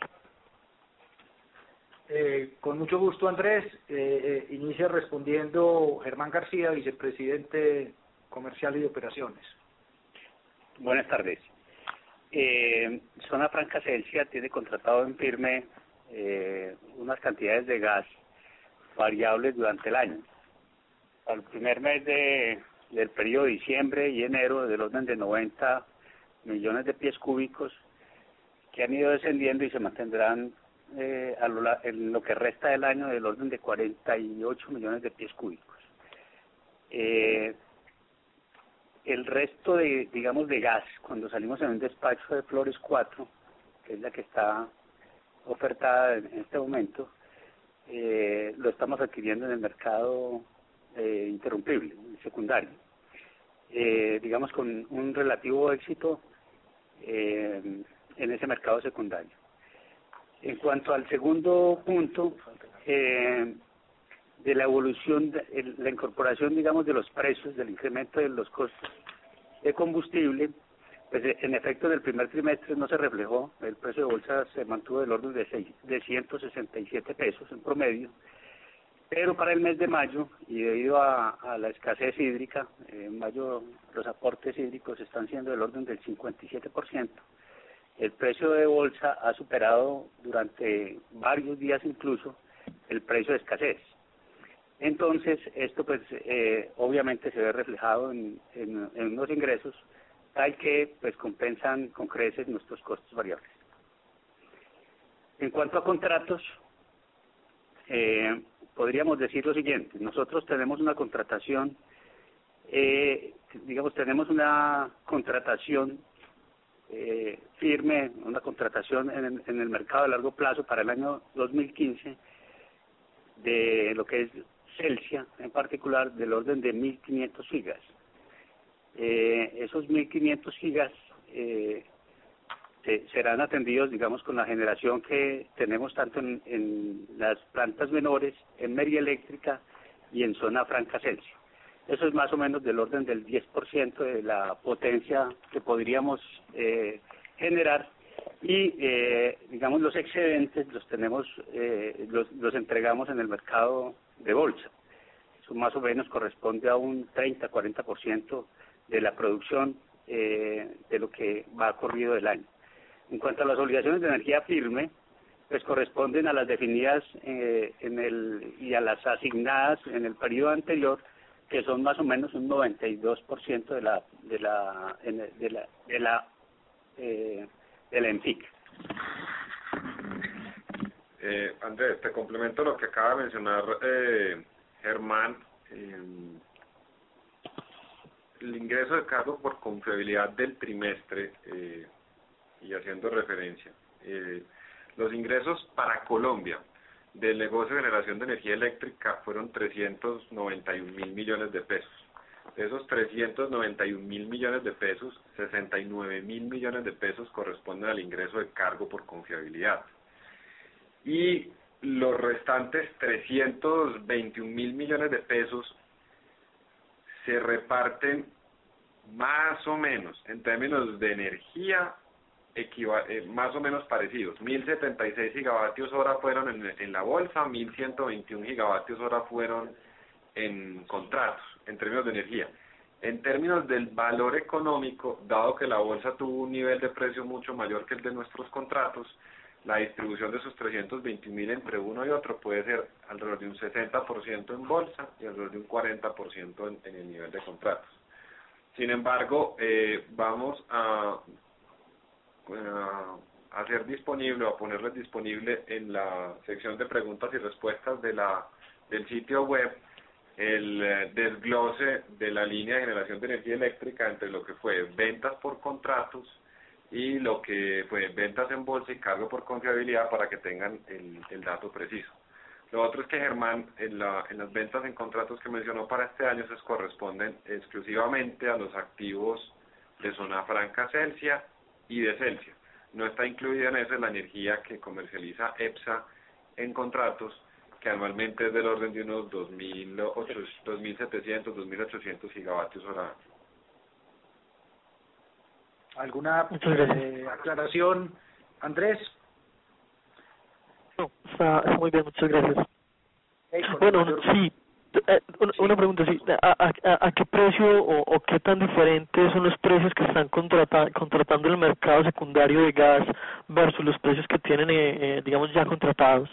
Eh, con mucho gusto, Andrés. Eh, eh, inicia respondiendo Germán García, vicepresidente comercial y de operaciones. Buenas tardes. Eh, Zona Franca Celsia tiene contratado en firme eh, unas cantidades de gas variables durante el año. Al primer mes de, del periodo de diciembre y enero, del orden de noventa millones de pies cúbicos, que han ido descendiendo y se mantendrán Eh, a lo, en lo que resta del año del orden de cuarenta y ocho millones de pies cúbicos. Eh, el resto de, digamos, de gas, cuando salimos en un despacho de Flores cuatro, que es la que está ofertada en este momento, eh, lo estamos adquiriendo en el mercado eh, interrumpible, secundario. Eh, digamos con un relativo éxito eh, en ese mercado secundario. En cuanto al segundo punto, eh, de la evolución, de, el, la incorporación, digamos, de los precios, del incremento de los costos de combustible, pues en efecto en el primer trimestre no se reflejó, el precio de bolsa se mantuvo del orden de, seis, de ciento sesenta y siete pesos en promedio, pero para el mes de mayo, y debido a, a la escasez hídrica, eh, en mayo los aportes hídricos están siendo del orden del cincuenta y siete por ciento, el precio de bolsa ha superado durante varios días incluso el precio de escasez. Entonces, esto pues eh, obviamente se ve reflejado en, en, en unos ingresos tal que pues compensan con creces nuestros costos variables. En cuanto a contratos, eh, podríamos decir lo siguiente: nosotros tenemos una contratación, eh, digamos, tenemos una contratación Eh, firme, una contratación en el, en el mercado a largo plazo para el año dos mil quince de lo que es Celsia, en particular del orden de mil quinientos gigas. Eh, esos mil quinientos gigas eh, se, serán atendidos, digamos, con la generación que tenemos tanto en, en las plantas menores, en Media Eléctrica y en Zona Franca Celsia. Eso es más o menos del orden del diez por ciento de la potencia que podríamos eh, generar y, eh, digamos, los excedentes los tenemos, eh, los, los entregamos en el mercado de bolsa. Eso más o menos corresponde a un treinta a cuarenta por ciento de la producción eh, de lo que va corrido del año. En cuanto a las obligaciones de energía firme, pues corresponden a las definidas eh, en el y a las asignadas en el periodo anterior, que son más o menos un noventa y dos por ciento de la de la de la de la eh, de la ENFIC. Eh, Andrés, te complemento lo que acaba de mencionar eh, Germán. Eh, el ingreso de cargo por confiabilidad del trimestre, eh, y haciendo referencia, eh, los ingresos para Colombia del negocio de generación de energía eléctrica fueron trescientos noventa y un mil millones de pesos. De esos trescientos noventa y un mil millones de pesos, sesenta y nueve mil millones de pesos corresponden al ingreso de cargo por confiabilidad. Y los restantes trescientos veintiún mil millones de pesos se reparten más o menos en términos de energía equiva eh, más o menos parecidos. mil setenta y seis gigavatios hora fueron en, en la bolsa, mil ciento veintiún gigavatios hora fueron en contratos, en términos de energía. En términos del valor económico, dado que la bolsa tuvo un nivel de precio mucho mayor que el de nuestros contratos, la distribución de esos trescientos veintiún mil entre uno y otro puede ser alrededor de un sesenta por ciento en bolsa y alrededor de un cuarenta por ciento en, en el nivel de contratos. Sin embargo, eh, vamos a, a hacer disponible, o a ponerles disponible en la sección de preguntas y respuestas de la del sitio web el eh, desglose de la línea de generación de energía eléctrica entre lo que fue ventas por contratos y lo que fue ventas en bolsa y cargo por confiabilidad, para que tengan el, el dato preciso. Lo otro es que Germán, en, la, en las ventas en contratos que mencionó para este año, se corresponden exclusivamente a los activos de Zona Franca Celsia y de Celsia. No está incluida en eso la energía que comercializa EPSA en contratos, que anualmente es del orden de unos dos mil setecientos, dos mil ochocientos gigavatios hora. ¿Alguna eh, aclaración, Andrés? No, está, está muy bien, muchas gracias. Hey, bueno, mayor... sí, eh, una, sí, una pregunta, sí, ¿a, a, a qué precio o, o qué tan diferentes son los precios que están contrata, contratando el mercado secundario de gas versus los precios que tienen, eh, eh, digamos, ya contratados?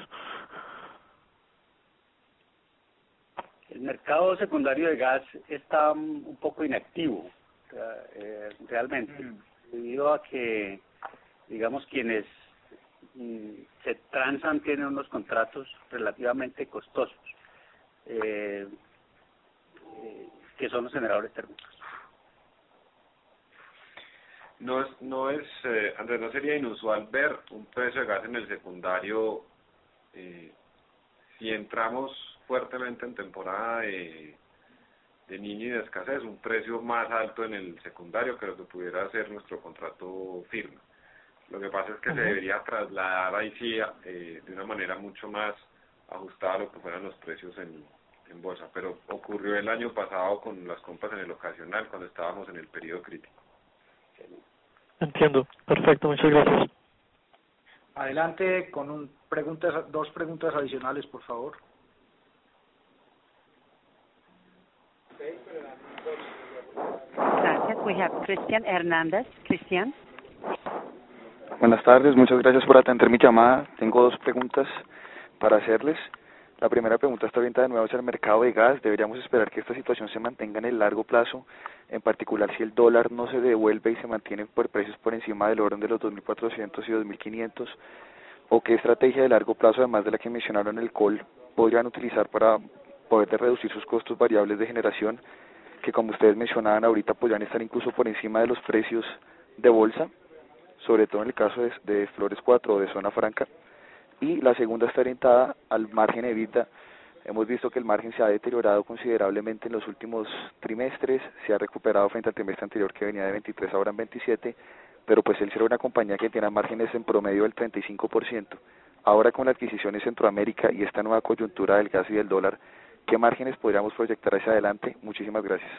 El mercado secundario de gas está un poco inactivo, eh, realmente, mm. debido a que, digamos, quienes mm, se transan tienen unos contratos relativamente costosos, eh, eh, que son los generadores térmicos. No es, no es eh, Andrés, no sería inusual ver un precio de gas en el secundario eh, si entramos fuertemente en temporada de, de niño y de escasez, un precio más alto en el secundario que lo que pudiera ser nuestro contrato firme. Lo que pasa es que uh-huh. se debería trasladar ahí sí eh, de una manera mucho más ajustada a lo que fueran los precios en, en bolsa, pero ocurrió el año pasado con las compras en el ocasional, cuando estábamos en el periodo crítico. Entiendo, perfecto, muchas gracias. Adelante con un preguntas, dos preguntas adicionales, por favor. Gracias. We have Cristian Hernández. Cristian. Buenas tardes, muchas gracias por atender mi llamada. Tengo dos preguntas para hacerles. La primera pregunta está orientada de nuevo hacia el mercado de gas. ¿Deberíamos esperar que esta situación se mantenga en el largo plazo? En particular, si el dólar no se devuelve y se mantiene por precios por encima del orden de los dos mil cuatrocientos y dos mil quinientos, ¿o qué estrategia de largo plazo, además de la que mencionaron el call, podrían utilizar para poder reducir sus costos variables de generación, que como ustedes mencionaban ahorita podrían estar incluso por encima de los precios de bolsa, sobre todo en el caso de, de Flores cuatro o de Zona Franca? Y la segunda está orientada al margen EBITDA. Hemos visto que el margen se ha deteriorado considerablemente en los últimos trimestres, se ha recuperado frente al trimestre anterior que venía de veintitrés, ahora en veintisiete, pero pues él será una compañía que tiene márgenes en promedio del treinta y cinco por ciento. Ahora con la adquisición en Centroamérica y esta nueva coyuntura del gas y del dólar, ¿qué márgenes podríamos proyectar hacia adelante? Muchísimas gracias.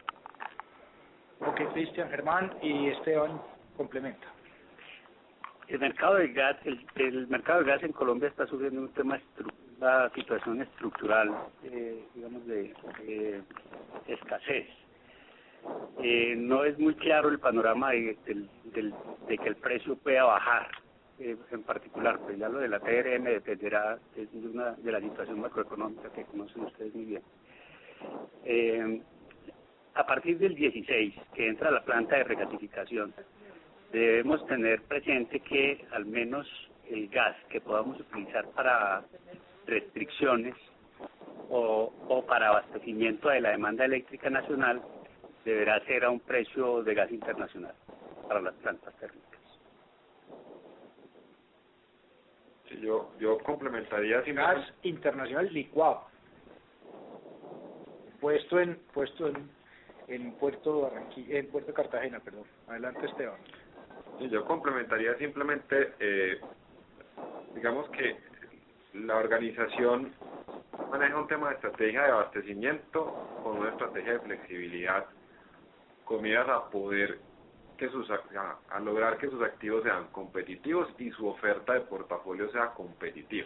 Ok, Cristian, Germán y Esteban complementa. El mercado del gas, el, el mercado del gas en Colombia está sufriendo un tema estru una situación estructural, eh, digamos de, de escasez. Eh, no es muy claro el panorama de, del, del, de que el precio pueda bajar, eh, en particular, pues ya lo de la T R M dependerá de, una, de la situación macroeconómica que conocen ustedes muy bien. Eh, a partir del dieciséis, que entra la planta de regasificación, debemos tener presente que al menos el gas que podamos utilizar para restricciones o, o para abastecimiento de la demanda eléctrica nacional deberá ser a un precio de gas internacional para las plantas térmicas. Sí, yo, yo complementaría... Si gas me... internacional licuado, puesto en puesto en, en Puerto Barranquilla, en Puerto Cartagena, perdón. Adelante, Esteban. Sí, yo complementaría simplemente, eh, digamos que la organización maneja un tema de estrategia de abastecimiento con una estrategia de flexibilidad con miras a poder que sus a, a lograr que sus activos sean competitivos y su oferta de portafolio sea competitiva.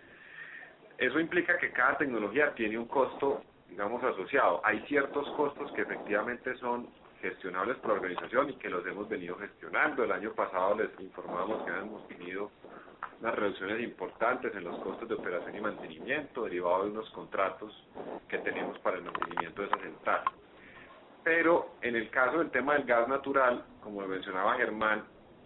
Eso implica que cada tecnología tiene un costo, digamos, asociado. Hay ciertos costos que efectivamente son gestionables por la organización y que los hemos venido gestionando. El año pasado les informábamos que hemos tenido unas reducciones importantes en los costos de operación y mantenimiento derivados de unos contratos que tenemos para el mantenimiento de esa central. Pero en el caso del tema del gas natural, como lo mencionaba Germán,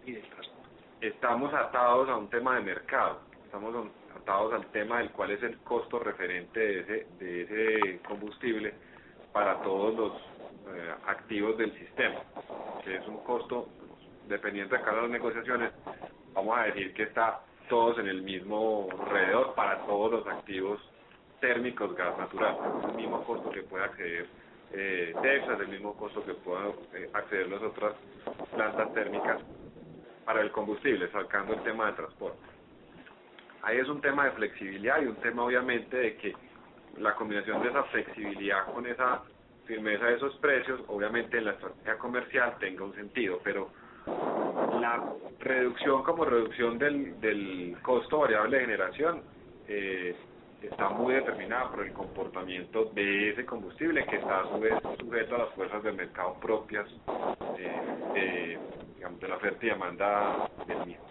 estamos atados a un tema de mercado, estamos atados al tema del cuál es el costo referente de ese, de ese combustible para todos los eh, activos del sistema, que es un costo, dependiendo de cada una de las negociaciones, vamos a decir que está todos en el mismo alrededor para todos los activos térmicos gas natural, es el mismo costo que puede acceder eh, Texas, el mismo costo que puedan eh, acceder las otras plantas térmicas para el combustible, sacando el tema de transporte. Ahí es un tema de flexibilidad y un tema obviamente de que la combinación de esa flexibilidad con esa firmeza de esos precios, obviamente en la estrategia comercial tenga un sentido, pero la reducción como reducción del, del costo variable de generación eh, está muy determinada por el comportamiento de ese combustible que está a su vez sujeto a las fuerzas del mercado propias eh, de, digamos, de la oferta y demanda del mismo.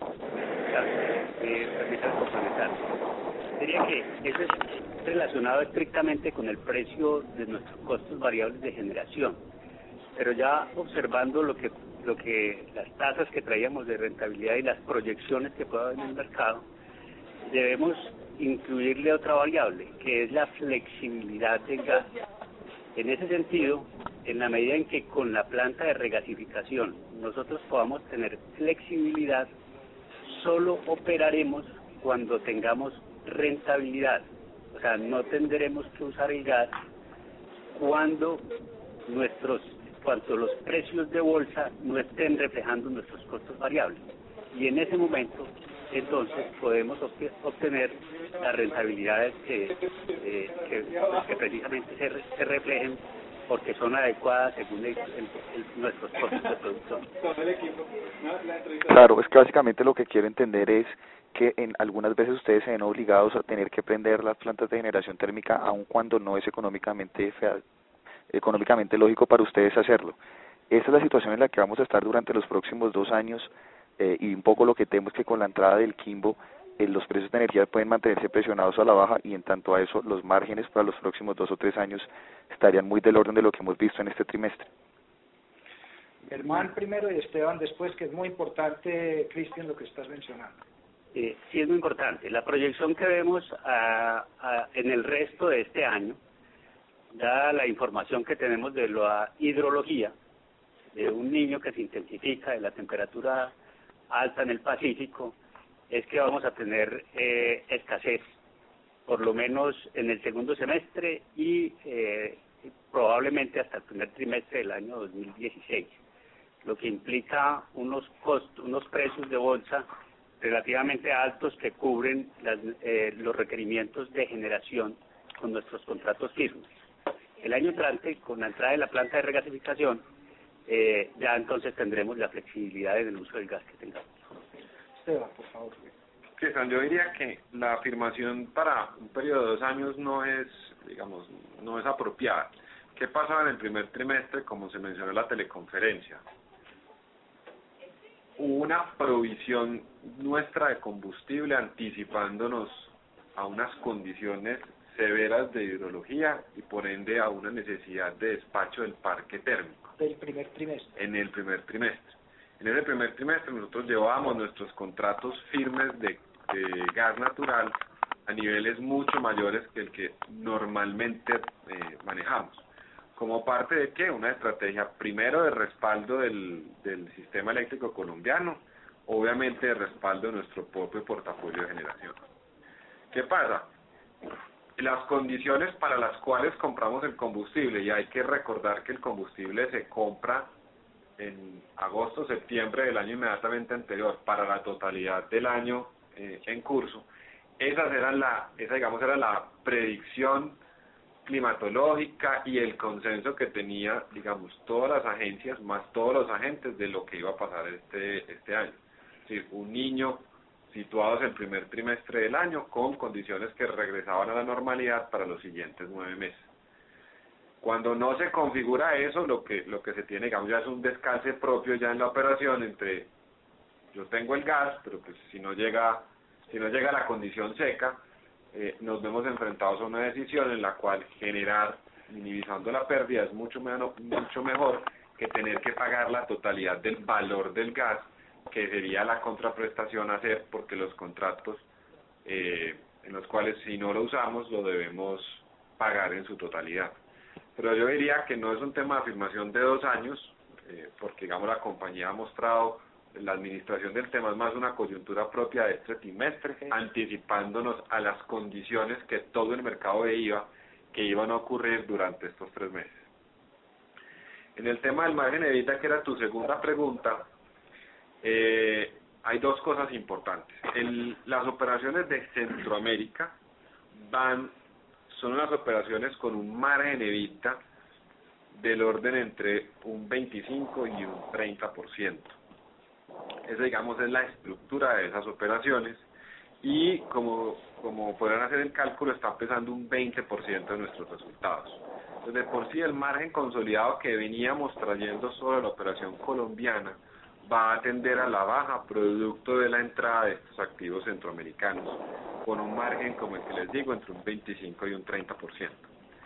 Permítanme complementar. Diría que eso es relacionado estrictamente con el precio de nuestros costos variables de generación, pero ya observando lo que lo que las tasas que traíamos de rentabilidad y las proyecciones que pueda haber en el mercado, debemos incluirle otra variable, que es la flexibilidad del gas. En ese sentido, en la medida en que con la planta de regasificación nosotros podamos tener flexibilidad, solo operaremos cuando tengamos rentabilidad. O sea, no tendremos que usar el gas cuando nuestros cuando los precios de bolsa no estén reflejando nuestros costos variables. Y en ese momento, entonces, podemos obtener las rentabilidades que, eh, que, que precisamente se, se reflejen porque son adecuadas según el, el, el, nuestros costos de producción. Claro, es que básicamente lo que quiero entender es que en algunas veces ustedes se ven obligados a tener que prender las plantas de generación térmica aun cuando no es económicamente fea, económicamente lógico para ustedes hacerlo. Esta es la situación en la que vamos a estar durante los próximos dos años eh, y un poco lo que temo es que con la entrada del Quimbo eh, los precios de energía pueden mantenerse presionados a la baja y en tanto a eso los márgenes para los próximos dos o tres años estarían muy del orden de lo que hemos visto en este trimestre. Germán primero y Esteban después, que es muy importante, Cristian, lo que estás mencionando. Eh, sí, es muy importante. La proyección que vemos a, a, en el resto de este año, dada la información que tenemos de la hidrología, de un niño que se intensifica, de la temperatura alta en el Pacífico, es que vamos a tener eh, escasez, por lo menos en el segundo semestre y eh, probablemente hasta el primer trimestre del año dos mil dieciséis. lo que implica unos costos, unos precios de bolsa relativamente altos que cubren las, eh, los requerimientos de generación con nuestros contratos firmes. El año entrante, con la entrada de la planta de regasificación, eh, ya entonces tendremos la flexibilidad en el uso del gas que tengamos. Esteban, por favor. Cristian, yo diría que la afirmación para un periodo de dos años no es, digamos, no es apropiada. ¿Qué pasaba en el primer trimestre, como se mencionó en la teleconferencia? Hubo una provisión nuestra de combustible anticipándonos a unas condiciones severas de hidrología y por ende a una necesidad de despacho del parque térmico. Del primer trimestre. En el primer trimestre. En ese primer trimestre nosotros llevábamos nuestros contratos firmes de, de gas natural a niveles mucho mayores que el que normalmente eh, manejamos. ¿Como parte de qué? Una estrategia primero de respaldo del, del sistema eléctrico colombiano, obviamente de respaldo de nuestro propio portafolio de generación. ¿Qué pasa? Las condiciones para las cuales compramos el combustible, y hay que recordar que el combustible se compra en agosto, septiembre del año inmediatamente anterior para la totalidad del año eh, en curso. Esa era la, esa digamos era la predicción climatológica y el consenso que tenía, digamos, todas las agencias más todos los agentes de lo que iba a pasar este este año. Es decir, un niño situados el primer trimestre del año con condiciones que regresaban a la normalidad para los siguientes nueve meses. Cuando no se configura eso, lo que lo que se tiene, digamos, ya es un descalce propio ya en la operación entre yo tengo el gas, pero pues si no llega si no llega la condición seca, eh, nos vemos enfrentados a una decisión en la cual generar, minimizando la pérdida, es mucho menos, mucho mejor que tener que pagar la totalidad del valor del gas, que sería la contraprestación a hacer, porque los contratos eh, en los cuales si no lo usamos lo debemos pagar en su totalidad. Pero yo diría que no es un tema de afirmación de dos años, eh, porque digamos la compañía ha mostrado, la administración del tema es más una coyuntura propia de este trimestre, anticipándonos a las condiciones que todo el mercado veía que iban a ocurrir durante estos tres meses. En el tema del margen EBITDA, que era tu segunda pregunta, eh, hay dos cosas importantes. El, las operaciones de Centroamérica van son unas operaciones con un margen EBITDA del orden entre un veinticinco y un treinta por ciento. Esa, digamos, es la estructura de esas operaciones y como, como podrán hacer el cálculo, está pesando un veinte por ciento de nuestros resultados. Entonces, de por sí, el margen consolidado que veníamos trayendo sobre la operación colombiana va a tender a la baja producto de la entrada de estos activos centroamericanos, con un margen, como el que les digo, entre un veinticinco y un treinta por ciento.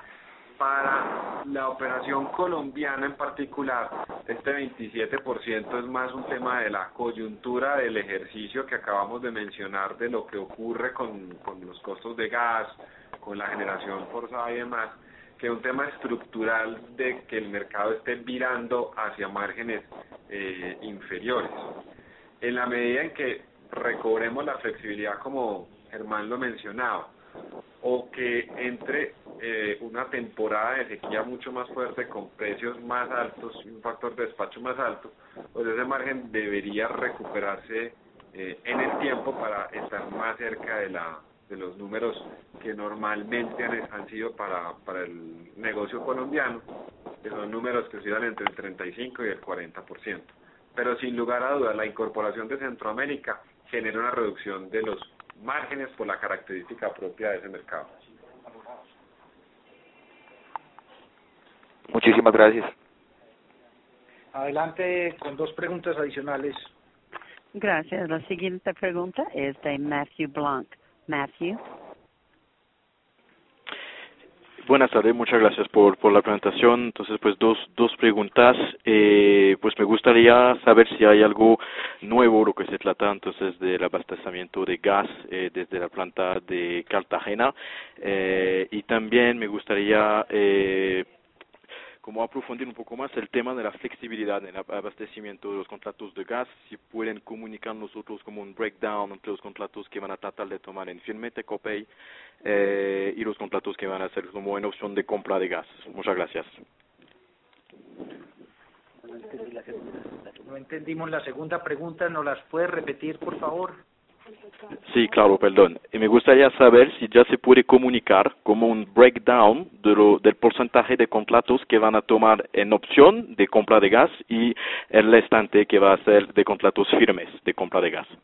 Para la operación colombiana en particular, este veintisiete por ciento es más un tema de la coyuntura del ejercicio que acabamos de mencionar, de lo que ocurre con, con los costos de gas, con la generación forzada y demás, que un tema estructural de que el mercado esté virando hacia márgenes eh, inferiores. En la medida en que recobremos la flexibilidad, como Germán lo mencionaba, o que entre eh, una temporada de sequía mucho más fuerte con precios más altos y un factor de despacho más alto, pues ese margen debería recuperarse eh, en el tiempo para estar más cerca de la de los números que normalmente han, han sido para, para el negocio colombiano, que son números que oscilan entre el treinta y cinco y el cuarenta por ciento. Pero sin lugar a dudas, la incorporación de Centroamérica genera una reducción de los márgenes por la característica propia de ese mercado. Muchísimas gracias. Adelante con dos preguntas adicionales. Gracias. La siguiente pregunta es de Matthew Blanc. Matthew. Buenas tardes, muchas gracias por, por la presentación. Entonces, pues dos, dos preguntas. Eh, pues me gustaría saber si hay algo nuevo, lo que se trata entonces del abastecimiento de gas eh, desde la planta de Cartagena. Eh, y también me gustaría eh, como aprofundir un poco más el tema de la flexibilidad en el abastecimiento de los contratos de gas, si pueden comunicar nosotros como un breakdown entre los contratos que van a tratar de tomar en firme take-or-pay eh, y los contratos que van a ser como en opción de compra de gas. Muchas gracias. No entendí la segunda. No entendimos la segunda pregunta, ¿nos las puede repetir, por favor? Sí, claro, perdón. Y me gustaría saber si ya se puede comunicar como un breakdown de lo, del porcentaje de contratos que van a tomar en opción de compra de gas y el restante que va a ser de contratos firmes de compra de gas.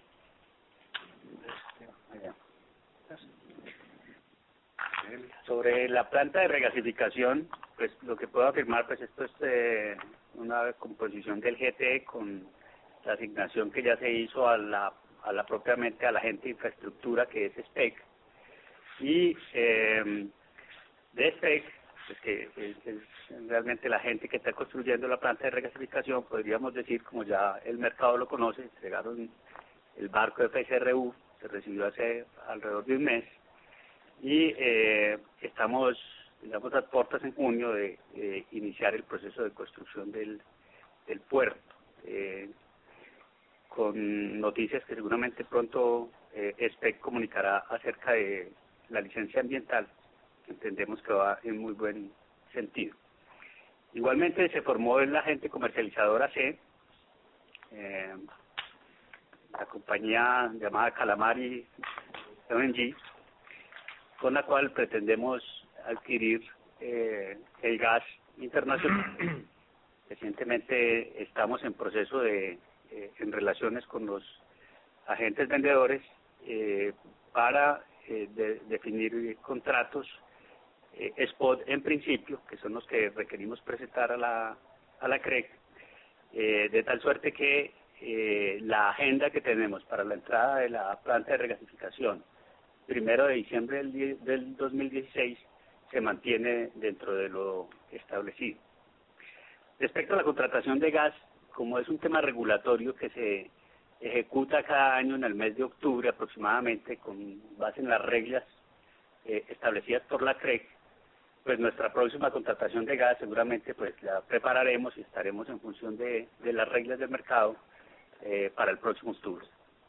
Sobre la planta de regasificación, pues lo que puedo afirmar, pues esto es eh, una composición del G T E con la asignación que ya se hizo a la a la propiamente a la gente de infraestructura, que es S P E C, y eh, de S P E C, pues que es, es realmente la gente que está construyendo la planta de regasificación, podríamos decir, como ya el mercado lo conoce, entregaron el barco de F S R U, se recibió hace alrededor de un mes, y eh, estamos, digamos, a puertas en junio de eh, iniciar el proceso de construcción del, del puerto. Eh, con noticias que seguramente pronto eh, S P E C comunicará acerca de la licencia ambiental, entendemos que va en muy buen sentido. Igualmente se formó el agente comercializadora C, eh, la compañía llamada Calamari L N G, con la cual pretendemos adquirir eh, el gas internacional. Recientemente estamos en proceso de Eh, en relaciones con los agentes vendedores eh, para eh, de, definir contratos eh, spot en principio, que son los que requerimos presentar a la a la C R E C, eh, de tal suerte que eh, la agenda que tenemos para la entrada de la planta de regasificación primero de diciembre del, del dos mil dieciséis se mantiene dentro de lo establecido. Respecto a la contratación de gas, como es un tema regulatorio que se ejecuta cada año en el mes de octubre aproximadamente, con base en las reglas eh, establecidas por la C R E C, pues nuestra próxima contratación de gas seguramente pues la prepararemos y estaremos en función de, de las reglas del mercado eh, para el próximo octubre.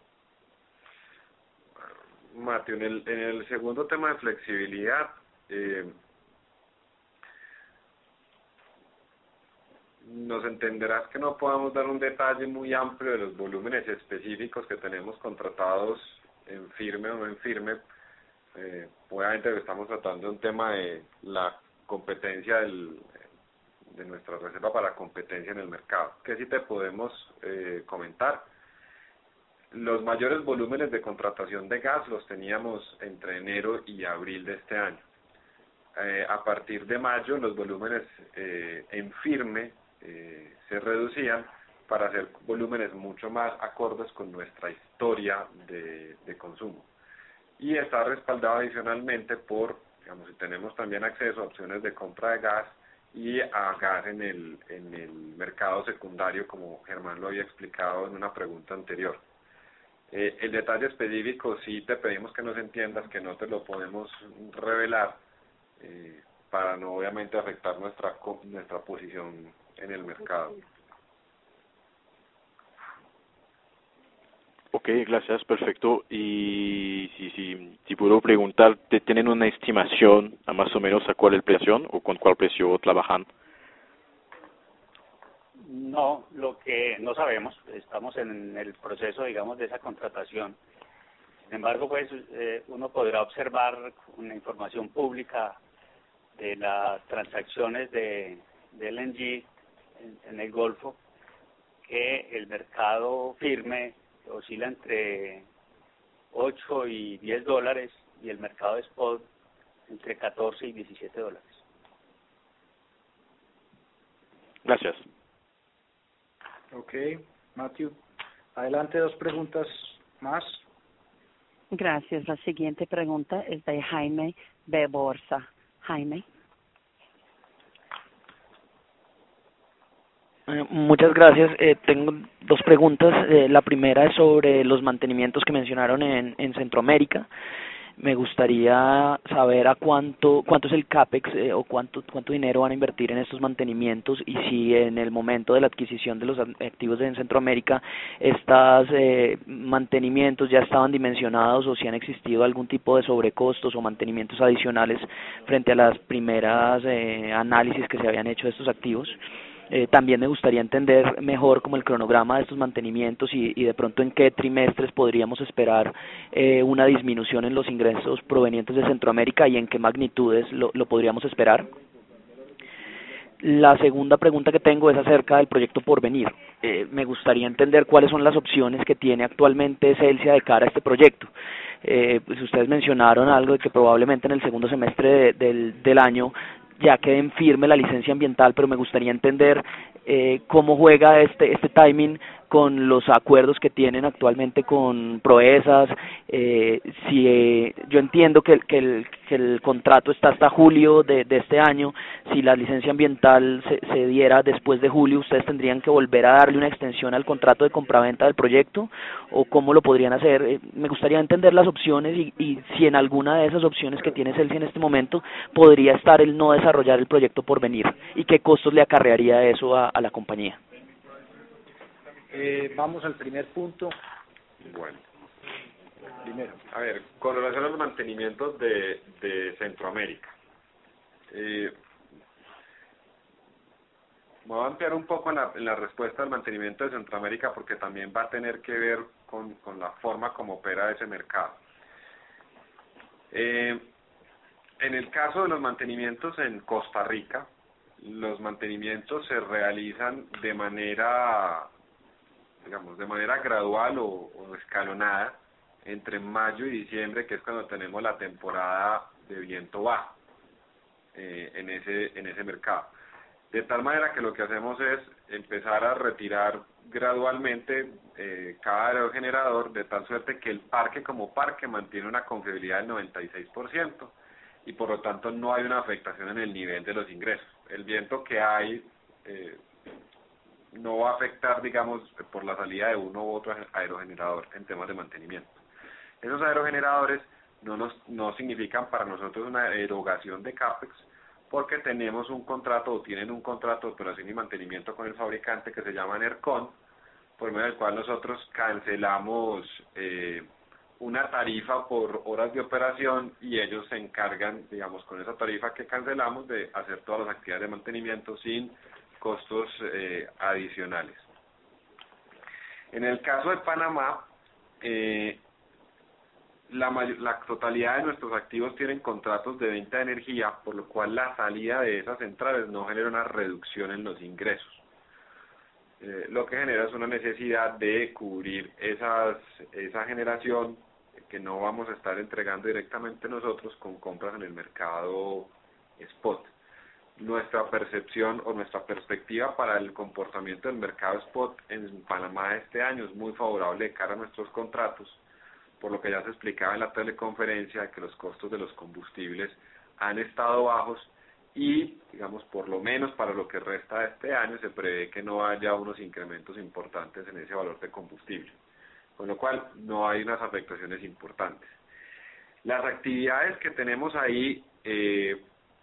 Mateo, en el, en el segundo tema de flexibilidad, eh, nos entenderás que no podamos dar un detalle muy amplio de los volúmenes específicos que tenemos contratados en firme o no en firme. Eh, obviamente estamos tratando de un tema de la competencia del, de nuestra reserva para la competencia en el mercado. ¿Qué sí te podemos eh, comentar? Los mayores volúmenes de contratación de gas los teníamos entre enero y abril de este año. Eh, a partir de mayo los volúmenes eh, en firme Eh, se reducían para hacer volúmenes mucho más acordes con nuestra historia de, de consumo. Y está respaldado adicionalmente por, digamos, si tenemos también acceso a opciones de compra de gas y a gas en el, en el mercado secundario, como Germán lo había explicado en una pregunta anterior. Eh, el detalle específico sí te pedimos que nos entiendas, que no te lo podemos revelar, eh, para no obviamente afectar nuestra, nuestra posición en el mercado. Ok, gracias, perfecto. Y si, si, si puedo preguntar, ¿te tienen una estimación a más o menos a cuál es el precio o con cuál precio trabajan? No, lo que no sabemos, estamos en el proceso, digamos, de esa contratación. Sin embargo, pues eh, uno podrá observar con la información pública de las transacciones de, de L N G en, en el Golfo, que el mercado firme oscila entre ocho y diez dólares y el mercado de spot entre catorce y diecisiete dólares. Gracias. Ok, Matthew. Adelante, dos preguntas más. Gracias. La siguiente pregunta es de Jaime B. Borsa. Jaime. Eh, muchas gracias. Eh, tengo dos preguntas. Eh, la primera es sobre los mantenimientos que mencionaron en, en Centroamérica. Me gustaría saber a cuánto cuánto es el CAPEX eh, o cuánto cuánto dinero van a invertir en estos mantenimientos y si en el momento de la adquisición de los activos en Centroamérica estos eh, mantenimientos ya estaban dimensionados o si han existido algún tipo de sobrecostos o mantenimientos adicionales frente a las primeras eh, análisis que se habían hecho de estos activos. Eh, también me gustaría entender mejor como el cronograma de estos mantenimientos y, y de pronto en qué trimestres podríamos esperar eh, una disminución en los ingresos provenientes de Centroamérica y en qué magnitudes lo, lo podríamos esperar. La segunda pregunta que tengo es acerca del proyecto Porvenir. Eh, me gustaría entender cuáles son las opciones que tiene actualmente Celsia de cara a este proyecto. Eh, pues ustedes mencionaron algo de que probablemente en el segundo semestre de, del, del año ya quede en firme la licencia ambiental, pero me gustaría entender eh, cómo juega este este timing con los acuerdos que tienen actualmente con Proesas. Eh, si eh, yo entiendo que, que, el, que el contrato está hasta julio de, de este año, si la licencia ambiental se, se diera después de julio, ¿ustedes tendrían que volver a darle una extensión al contrato de compraventa del proyecto? ¿O cómo lo podrían hacer? Eh, me gustaría entender las opciones y, y si en alguna de esas opciones que tiene Celsia en este momento podría estar el no desarrollar el proyecto Porvenir y qué costos le acarrearía eso a, a la compañía. Eh, vamos al primer punto. Bueno, Primero. a ver, con relación a los mantenimientos de, de Centroamérica, eh, me voy a ampliar un poco en la, en la respuesta al mantenimiento de Centroamérica porque también va a tener que ver con, con la forma como opera ese mercado. Eh, en el caso de los mantenimientos en Costa Rica, los mantenimientos se realizan de manera, digamos, de manera gradual o, o escalonada entre mayo y diciembre, que es cuando tenemos la temporada de viento bajo eh, en ese en ese mercado. De tal manera que lo que hacemos es empezar a retirar gradualmente eh, cada aerogenerador, de tal suerte que el parque como parque mantiene una confiabilidad del noventa y seis por ciento y por lo tanto no hay una afectación en el nivel de los ingresos. El viento que hay eh, no va a afectar, digamos, por la salida de uno u otro aerogenerador en temas de mantenimiento. Esos aerogeneradores no nos no significan para nosotros una erogación de CAPEX, porque tenemos un contrato o tienen un contrato de operación y mantenimiento con el fabricante que se llama NERCON, por medio del cual nosotros cancelamos eh, una tarifa por horas de operación y ellos se encargan, digamos, con esa tarifa que cancelamos de hacer todas las actividades de mantenimiento sin costos eh, adicionales. En el caso de Panamá, eh, la, la totalidad de nuestros activos tienen contratos de venta de energía, por lo cual la salida de esas centrales no genera una reducción en los ingresos. Eh, lo que genera es una necesidad de cubrir esas esa generación que no vamos a estar entregando directamente nosotros con compras en el mercado spot. Nuestra percepción o nuestra perspectiva para el comportamiento del mercado spot en Panamá este año es muy favorable de cara a nuestros contratos, por lo que ya se explicaba en la teleconferencia que los costos de los combustibles han estado bajos y, digamos, por lo menos para lo que resta de este año se prevé que no haya unos incrementos importantes en ese valor de combustible, con lo cual no hay unas afectaciones importantes. Las actividades que tenemos ahí eh,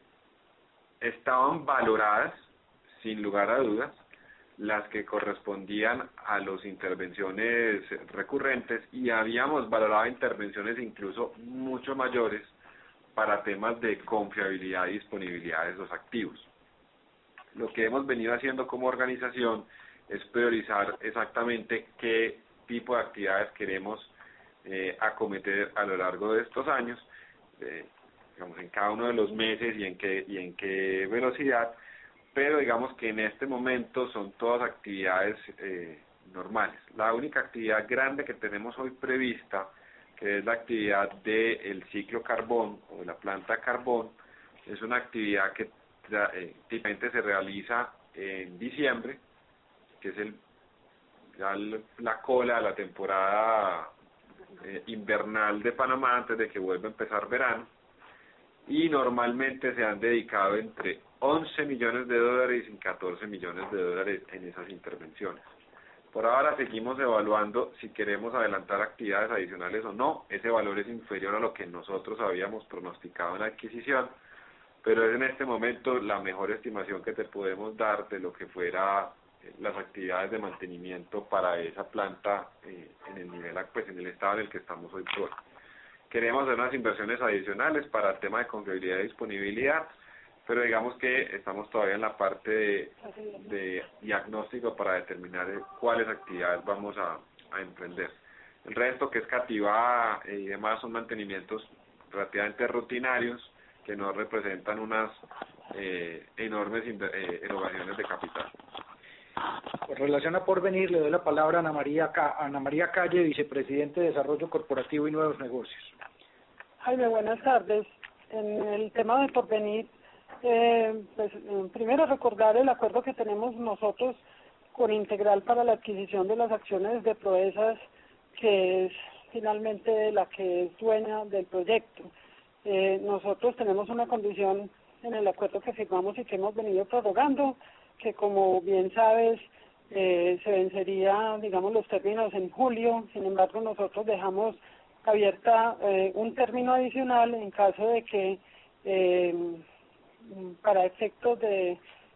estaban valoradas, sin lugar a dudas, las que correspondían a las intervenciones recurrentes, y habíamos valorado intervenciones incluso mucho mayores para temas de confiabilidad y disponibilidad de esos activos. Lo que hemos venido haciendo como organización es priorizar exactamente qué tipo de actividades queremos eh, acometer a lo largo de estos años, eh, digamos en cada uno de los meses y en qué y en qué velocidad, pero digamos que en este momento son todas actividades eh, normales. La única actividad grande que tenemos hoy prevista, que es la actividad del ciclo carbón o de la planta carbón, es una actividad que eh, típicamente se realiza en diciembre, que es el ya la cola de la temporada eh, invernal de Panamá antes de que vuelva a empezar verano, y normalmente se han dedicado entre once millones de dólares y catorce millones de dólares en esas intervenciones. Por ahora seguimos evaluando si queremos adelantar actividades adicionales o no. Ese valor es inferior a lo que nosotros habíamos pronosticado en la adquisición, pero es en este momento la mejor estimación que te podemos dar de lo que fuera eh, las actividades de mantenimiento para esa planta eh, en el nivel, pues en el estado en el que estamos hoy por hoy. Queremos hacer unas inversiones adicionales para el tema de confiabilidad y disponibilidad, pero digamos que estamos todavía en la parte de, de diagnóstico para determinar cuáles actividades vamos a, a emprender. El resto, que es cativada y demás, son mantenimientos relativamente rutinarios que no representan unas eh, enormes eh, erogaciones de capital. Con relación a Porvenir, le doy la palabra a Ana María, Ana María Calle, vicepresidente de Desarrollo Corporativo y Nuevos Negocios. Jaime, buenas tardes. En el tema de Porvenir, eh, pues, primero recordar el acuerdo que tenemos nosotros con Integral para la adquisición de las acciones de Proesas, que es finalmente la que es dueña del proyecto. Eh, nosotros tenemos una condición en el acuerdo que firmamos y que hemos venido prorrogando, que como bien sabes, eh, se vencería, digamos, los términos en julio. Sin embargo, nosotros dejamos abierta eh, un término adicional en caso de que, eh, para efectos de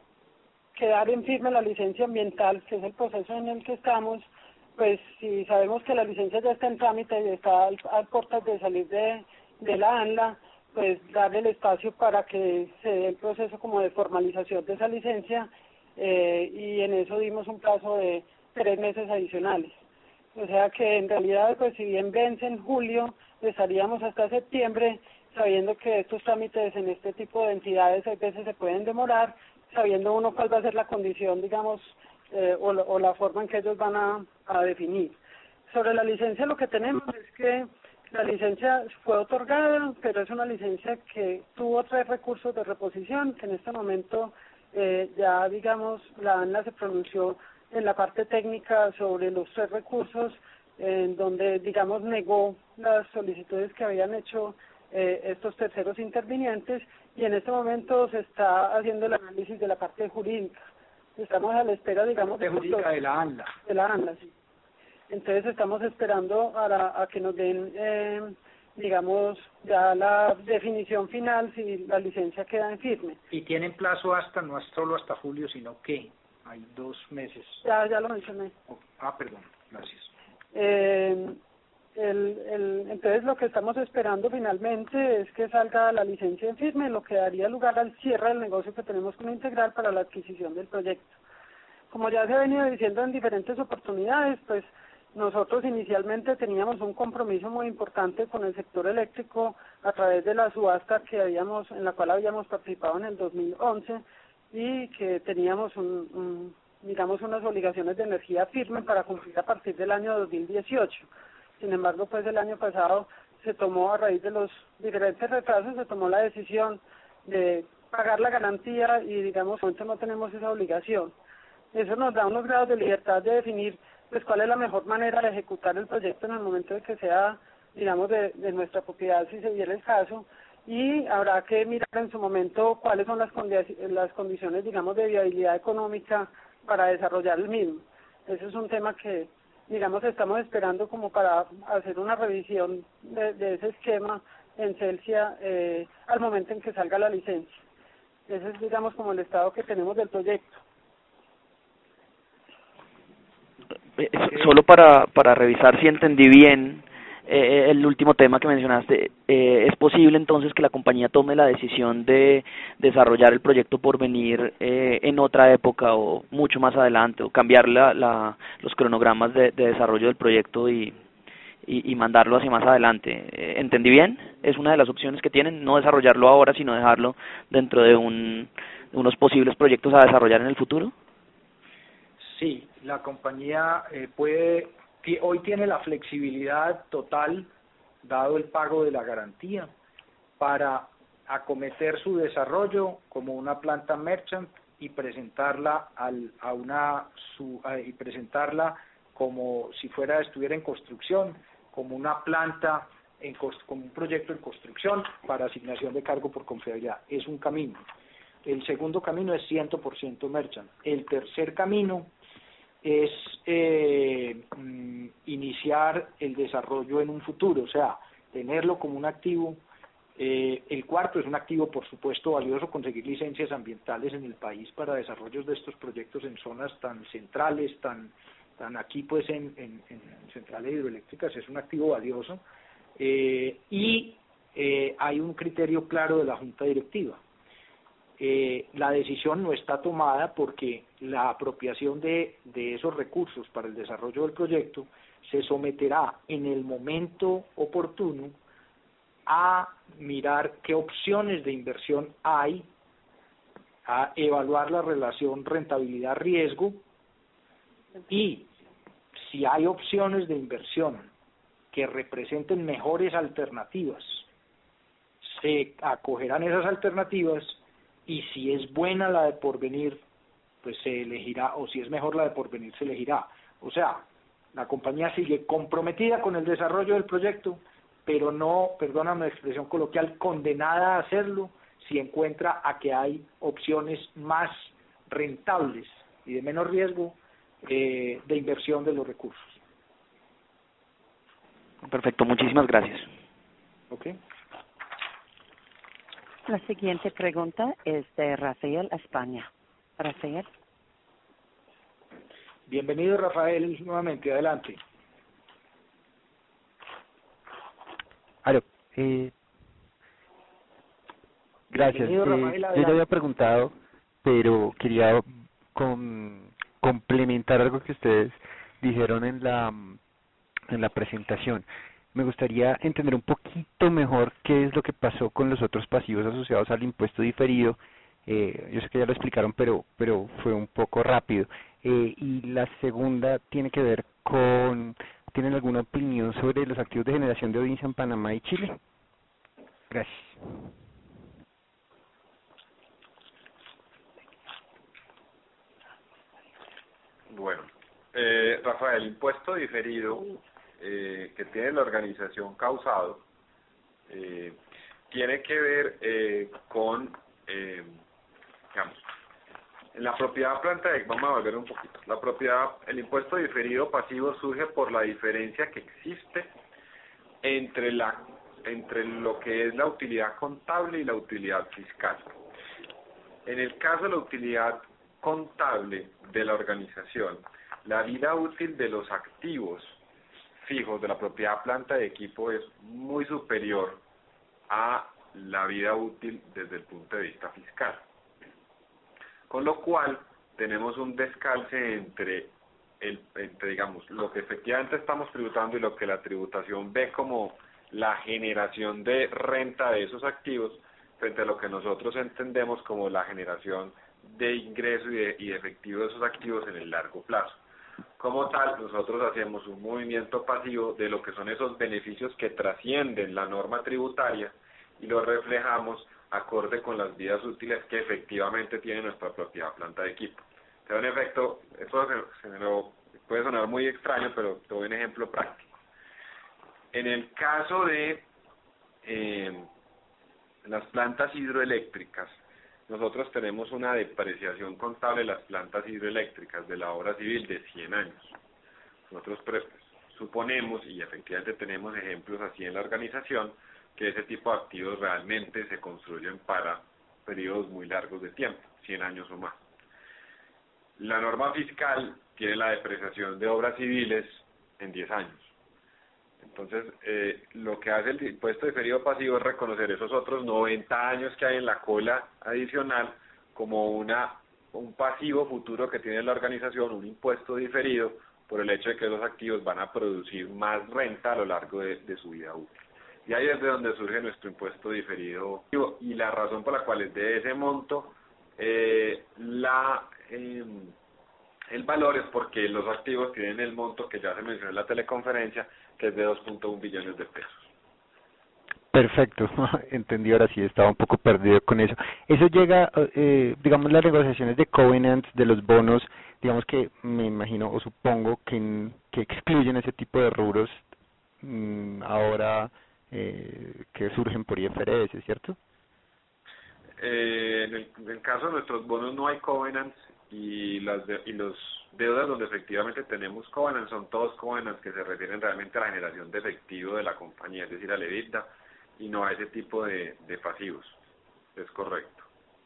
quedar en firme la licencia ambiental, que es el proceso en el que estamos, pues si sabemos que la licencia ya está en trámite y está al, al puertas de salir de, de la ANLA, pues darle el espacio para que se dé el proceso como de formalización de esa licencia, eh, y en eso dimos un plazo de tres meses adicionales. O sea que en realidad, pues si bien vence en julio, estaríamos hasta septiembre, sabiendo que estos trámites en este tipo de entidades a veces se pueden demorar, sabiendo uno cuál va a ser la condición, digamos, eh, o, o la forma en que ellos van a, a definir. Sobre la licencia, lo que tenemos es que la licencia fue otorgada, pero es una licencia que tuvo tres recursos de reposición, que en este momento eh, ya, digamos, la ANLA se pronunció en la parte técnica sobre los tres recursos, en donde, digamos, negó las solicitudes que habían hecho eh, estos terceros intervinientes, y en este momento se está haciendo el análisis de la parte jurídica. Estamos a la espera, digamos, de jurídica de la ANLA. De la ANLA, sí. Entonces estamos esperando a, a que nos den, eh, digamos, ya la definición final si la licencia queda en firme. Y tienen plazo hasta, no es solo hasta julio, sino que hay dos meses. Ya, ya lo mencioné. Oh, ah, perdón, gracias. Eh, el, el, entonces lo que estamos esperando finalmente es que salga la licencia en firme, lo que daría lugar al cierre del negocio que tenemos con Integral para la adquisición del proyecto. Como ya se ha venido diciendo en diferentes oportunidades, pues nosotros inicialmente teníamos un compromiso muy importante con el sector eléctrico a través de la subasta que habíamos, en la cual habíamos participado en el dos mil once, y que teníamos un, un, digamos unas obligaciones de energía firme para cumplir a partir del año dos mil dieciocho. Sin embargo, pues el año pasado se tomó, a raíz de los diferentes retrasos, se tomó la decisión de pagar la garantía y, digamos, ahorita no tenemos esa obligación. Eso nos da unos grados de libertad de definir pues cuál es la mejor manera de ejecutar el proyecto en el momento de que sea, digamos, de, de nuestra propiedad, si se diera el caso, y habrá que mirar en su momento cuáles son las, condi- las condiciones, digamos, de viabilidad económica para desarrollar el mismo. Ese es un tema que, digamos, estamos esperando como para hacer una revisión de, de ese esquema en Celsia eh, al momento en que salga la licencia. Ese es, digamos, como el estado que tenemos del proyecto. Solo para, para revisar si entendí bien eh, el último tema que mencionaste, eh, ¿es posible entonces que la compañía tome la decisión de desarrollar el proyecto Porvenir eh, en otra época o mucho más adelante, o cambiar la, la, los cronogramas de, de desarrollo del proyecto y, y, y mandarlo hacia más adelante? Eh, ¿Entendí bien? ¿Es una de las opciones que tienen, no desarrollarlo ahora, sino dejarlo dentro de un, unos posibles proyectos a desarrollar en el futuro? Sí, la compañía eh, puede, hoy tiene la flexibilidad total, dado el pago de la garantía, para acometer su desarrollo como una planta merchant y presentarla al, a una su, a, y presentarla como si fuera estuviera en construcción, como una planta en como un proyecto en construcción para asignación de cargo por confiabilidad. Es un camino. El segundo camino es cien por ciento merchant. El tercer camino es eh, mm, iniciar el desarrollo en un futuro, o sea, tenerlo como un activo. Eh, el cuarto es un activo, por supuesto, valioso, conseguir licencias ambientales en el país para desarrollos de estos proyectos en zonas tan centrales, tan tan aquí pues en, en, en centrales hidroeléctricas, es un activo valioso. Eh, y eh, hay un criterio claro de la Junta Directiva. eh, la decisión no está tomada porque la apropiación de, de esos recursos para el desarrollo del proyecto se someterá en el momento oportuno a mirar qué opciones de inversión hay, a evaluar la relación rentabilidad-riesgo, y si hay opciones de inversión que representen mejores alternativas, se acogerán esas alternativas, y si es buena la de Porvenir, pues se elegirá, o si es mejor la de Porvenir, se elegirá. O sea, la compañía sigue comprometida con el desarrollo del proyecto, pero no, perdóname la expresión coloquial, condenada a hacerlo si encuentra a que hay opciones más rentables y de menos riesgo eh, de inversión de los recursos. Perfecto, muchísimas gracias. Okay. La siguiente pregunta es de Rafael España. Rafael. Bienvenido, Rafael, nuevamente, adelante. Aló, eh, gracias. Eh, Rafael, yo ya había preguntado, pero quería com, complementar algo que ustedes dijeron en la en la presentación. Me gustaría entender un poquito mejor qué es lo que pasó con los otros pasivos asociados al impuesto diferido. Eh, yo sé que ya lo explicaron, pero pero fue un poco rápido. Eh, y la segunda tiene que ver con, ¿tienen alguna opinión sobre los activos de generación de audiencia en Panamá y Chile? Gracias. Bueno, eh, Rafael, el impuesto diferido eh, que tiene la organización causado eh, tiene que ver eh, con, eh, digamos, en la propiedad planta de, vamos a volver un poquito, la propiedad, el impuesto diferido pasivo surge por la diferencia que existe entre la entre lo que es la utilidad contable y la utilidad fiscal. En el caso de la utilidad contable de la organización, la vida útil de los activos fijos de la propiedad planta de equipo es muy superior a la vida útil desde el punto de vista fiscal. Con lo cual, tenemos un descalce entre, el, entre digamos, lo que efectivamente estamos tributando y lo que la tributación ve como la generación de renta de esos activos frente a lo que nosotros entendemos como la generación de ingreso y de, y de efectivo de esos activos en el largo plazo. Como tal, nosotros hacemos un movimiento pasivo de lo que son esos beneficios que trascienden la norma tributaria y lo reflejamos acorde con las vidas útiles que efectivamente tiene nuestra propiedad planta de equipo. Te doy un efecto, esto se, se lo, puede sonar muy extraño, pero te doy un ejemplo práctico. En el caso de eh, las plantas hidroeléctricas, nosotros tenemos una depreciación contable de las plantas hidroeléctricas de la obra civil de cien años. Nosotros suponemos, y efectivamente tenemos ejemplos así en la organización, que ese tipo de activos realmente se construyen para periodos muy largos de tiempo, cien años o más. La norma fiscal tiene la depreciación de obras civiles en diez años. Entonces, eh, lo que hace el impuesto diferido pasivo es reconocer esos otros noventa años que hay en la cola adicional como una un pasivo futuro que tiene la organización, un impuesto diferido, por el hecho de que esos activos van a producir más renta a lo largo de, de su vida útil. Y ahí es de donde surge nuestro impuesto diferido. Y la razón por la cual es de ese monto, eh, la eh, el valor es porque los activos tienen el monto que ya se mencionó en la teleconferencia, que es de dos punto uno billones de pesos. Perfecto, entendí, ahora sí, estaba un poco perdido con eso. Eso llega, eh, digamos, las negociaciones de covenants, de los bonos, digamos que me imagino o supongo que, que excluyen ese tipo de rubros mmm, ahora eh, que surgen por I F R S, ¿cierto? Eh, en, el, en el caso de nuestros bonos no hay covenants y las de, y los deudas donde efectivamente tenemos covenants son todos covenants que se refieren realmente a la generación de efectivo de la compañía, es decir, al EBITDA, y no a ese tipo de, de pasivos. Es correcto.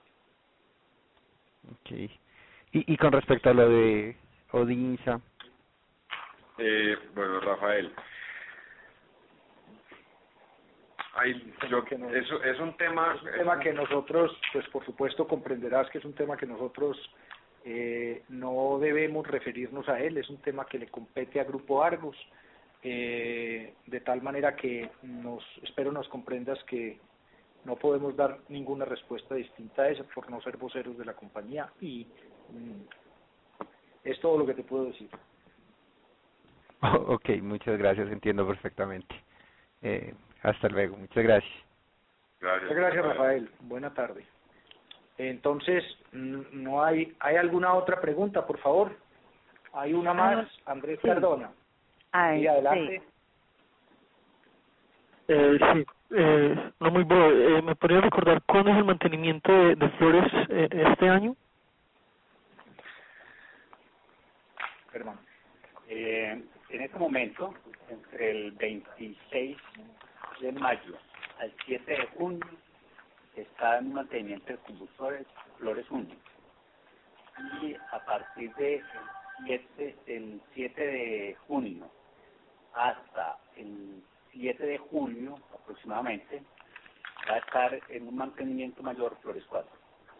Okay. Y, y con respecto a lo de Odinsa. Eh, bueno, Rafael. Ay, yo, que no- eso es un tema, es un tema que nosotros, pues por supuesto comprenderás que es un tema que nosotros eh, no debemos referirnos a él, es un tema que le compete a Grupo Argos, eh, de tal manera que nos espero nos comprendas que no podemos dar ninguna respuesta distinta a esa por no ser voceros de la compañía y mm, es todo lo que te puedo decir. Ok, muchas gracias, entiendo perfectamente. Eh, hasta luego, muchas gracias. gracias, Muchas gracias, Rafael. Buena tarde. Entonces, mm, no hay hay alguna otra pregunta, por favor. Hay una más, Andrés Sí. Cardona. Ay, Sí, adelante. sí. Eh, sí, eh, no muy breve. Eh, ¿Me podría recordar cuándo es el mantenimiento de, de flores eh, este año? Perdón. Eh, en este momento, entre el veintiséis de mayo al siete de junio, está en mantenimiento de combustores Flores uno. Y a partir del siete, el siete de junio hasta el siete de julio aproximadamente, va a estar en un mantenimiento mayor Flores cuatro.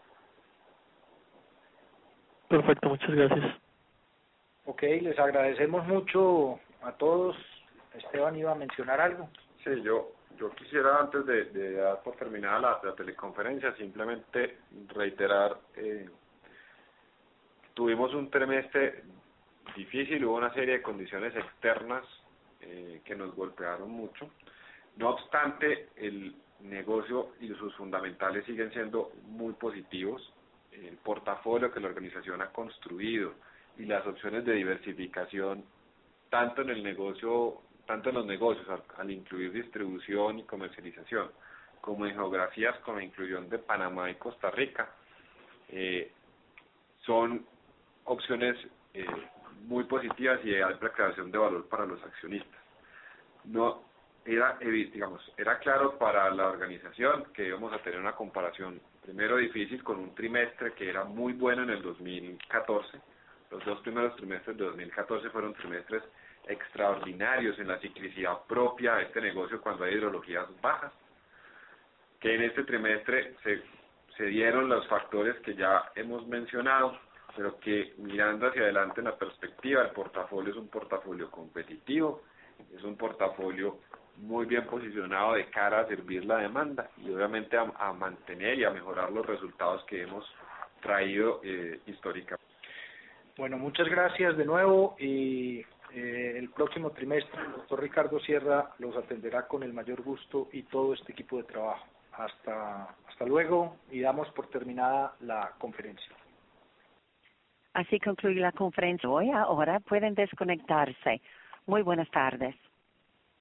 Perfecto, muchas gracias. Ok, les agradecemos mucho a todos. Esteban iba a mencionar algo. Sí, yo yo quisiera antes de, de dar por terminada la, la teleconferencia simplemente reiterar, eh, tuvimos un trimestre difícil, hubo una serie de condiciones externas eh, que nos golpearon mucho. No obstante, el negocio y sus fundamentales siguen siendo muy positivos. El portafolio que la organización ha construido y las opciones de diversificación tanto en el negocio, tanto en los negocios al, al incluir distribución y comercialización, como en geografías con la inclusión de Panamá y Costa Rica, eh, son opciones eh, muy positivas y de alta creación de valor para los accionistas. No era, digamos, era claro para la organización que íbamos a tener una comparación primero difícil con un trimestre que era muy bueno en el dos mil catorce. Los dos primeros trimestres de dos mil catorce fueron trimestres extraordinarios en la ciclicidad propia de este negocio cuando hay hidrologías bajas, que en este trimestre se, se dieron los factores que ya hemos mencionado, pero que mirando hacia adelante en la perspectiva, el portafolio es un portafolio competitivo, es un portafolio muy bien posicionado de cara a servir la demanda y obviamente a, a mantener y a mejorar los resultados que hemos traído eh, históricamente. Bueno, muchas gracias de nuevo y eh, el próximo trimestre el doctor Ricardo Sierra los atenderá con el mayor gusto y todo este equipo de trabajo. Hasta, hasta luego y damos por terminada la conferencia. Así concluye la conferencia hoy. Ahora pueden desconectarse. Muy buenas tardes.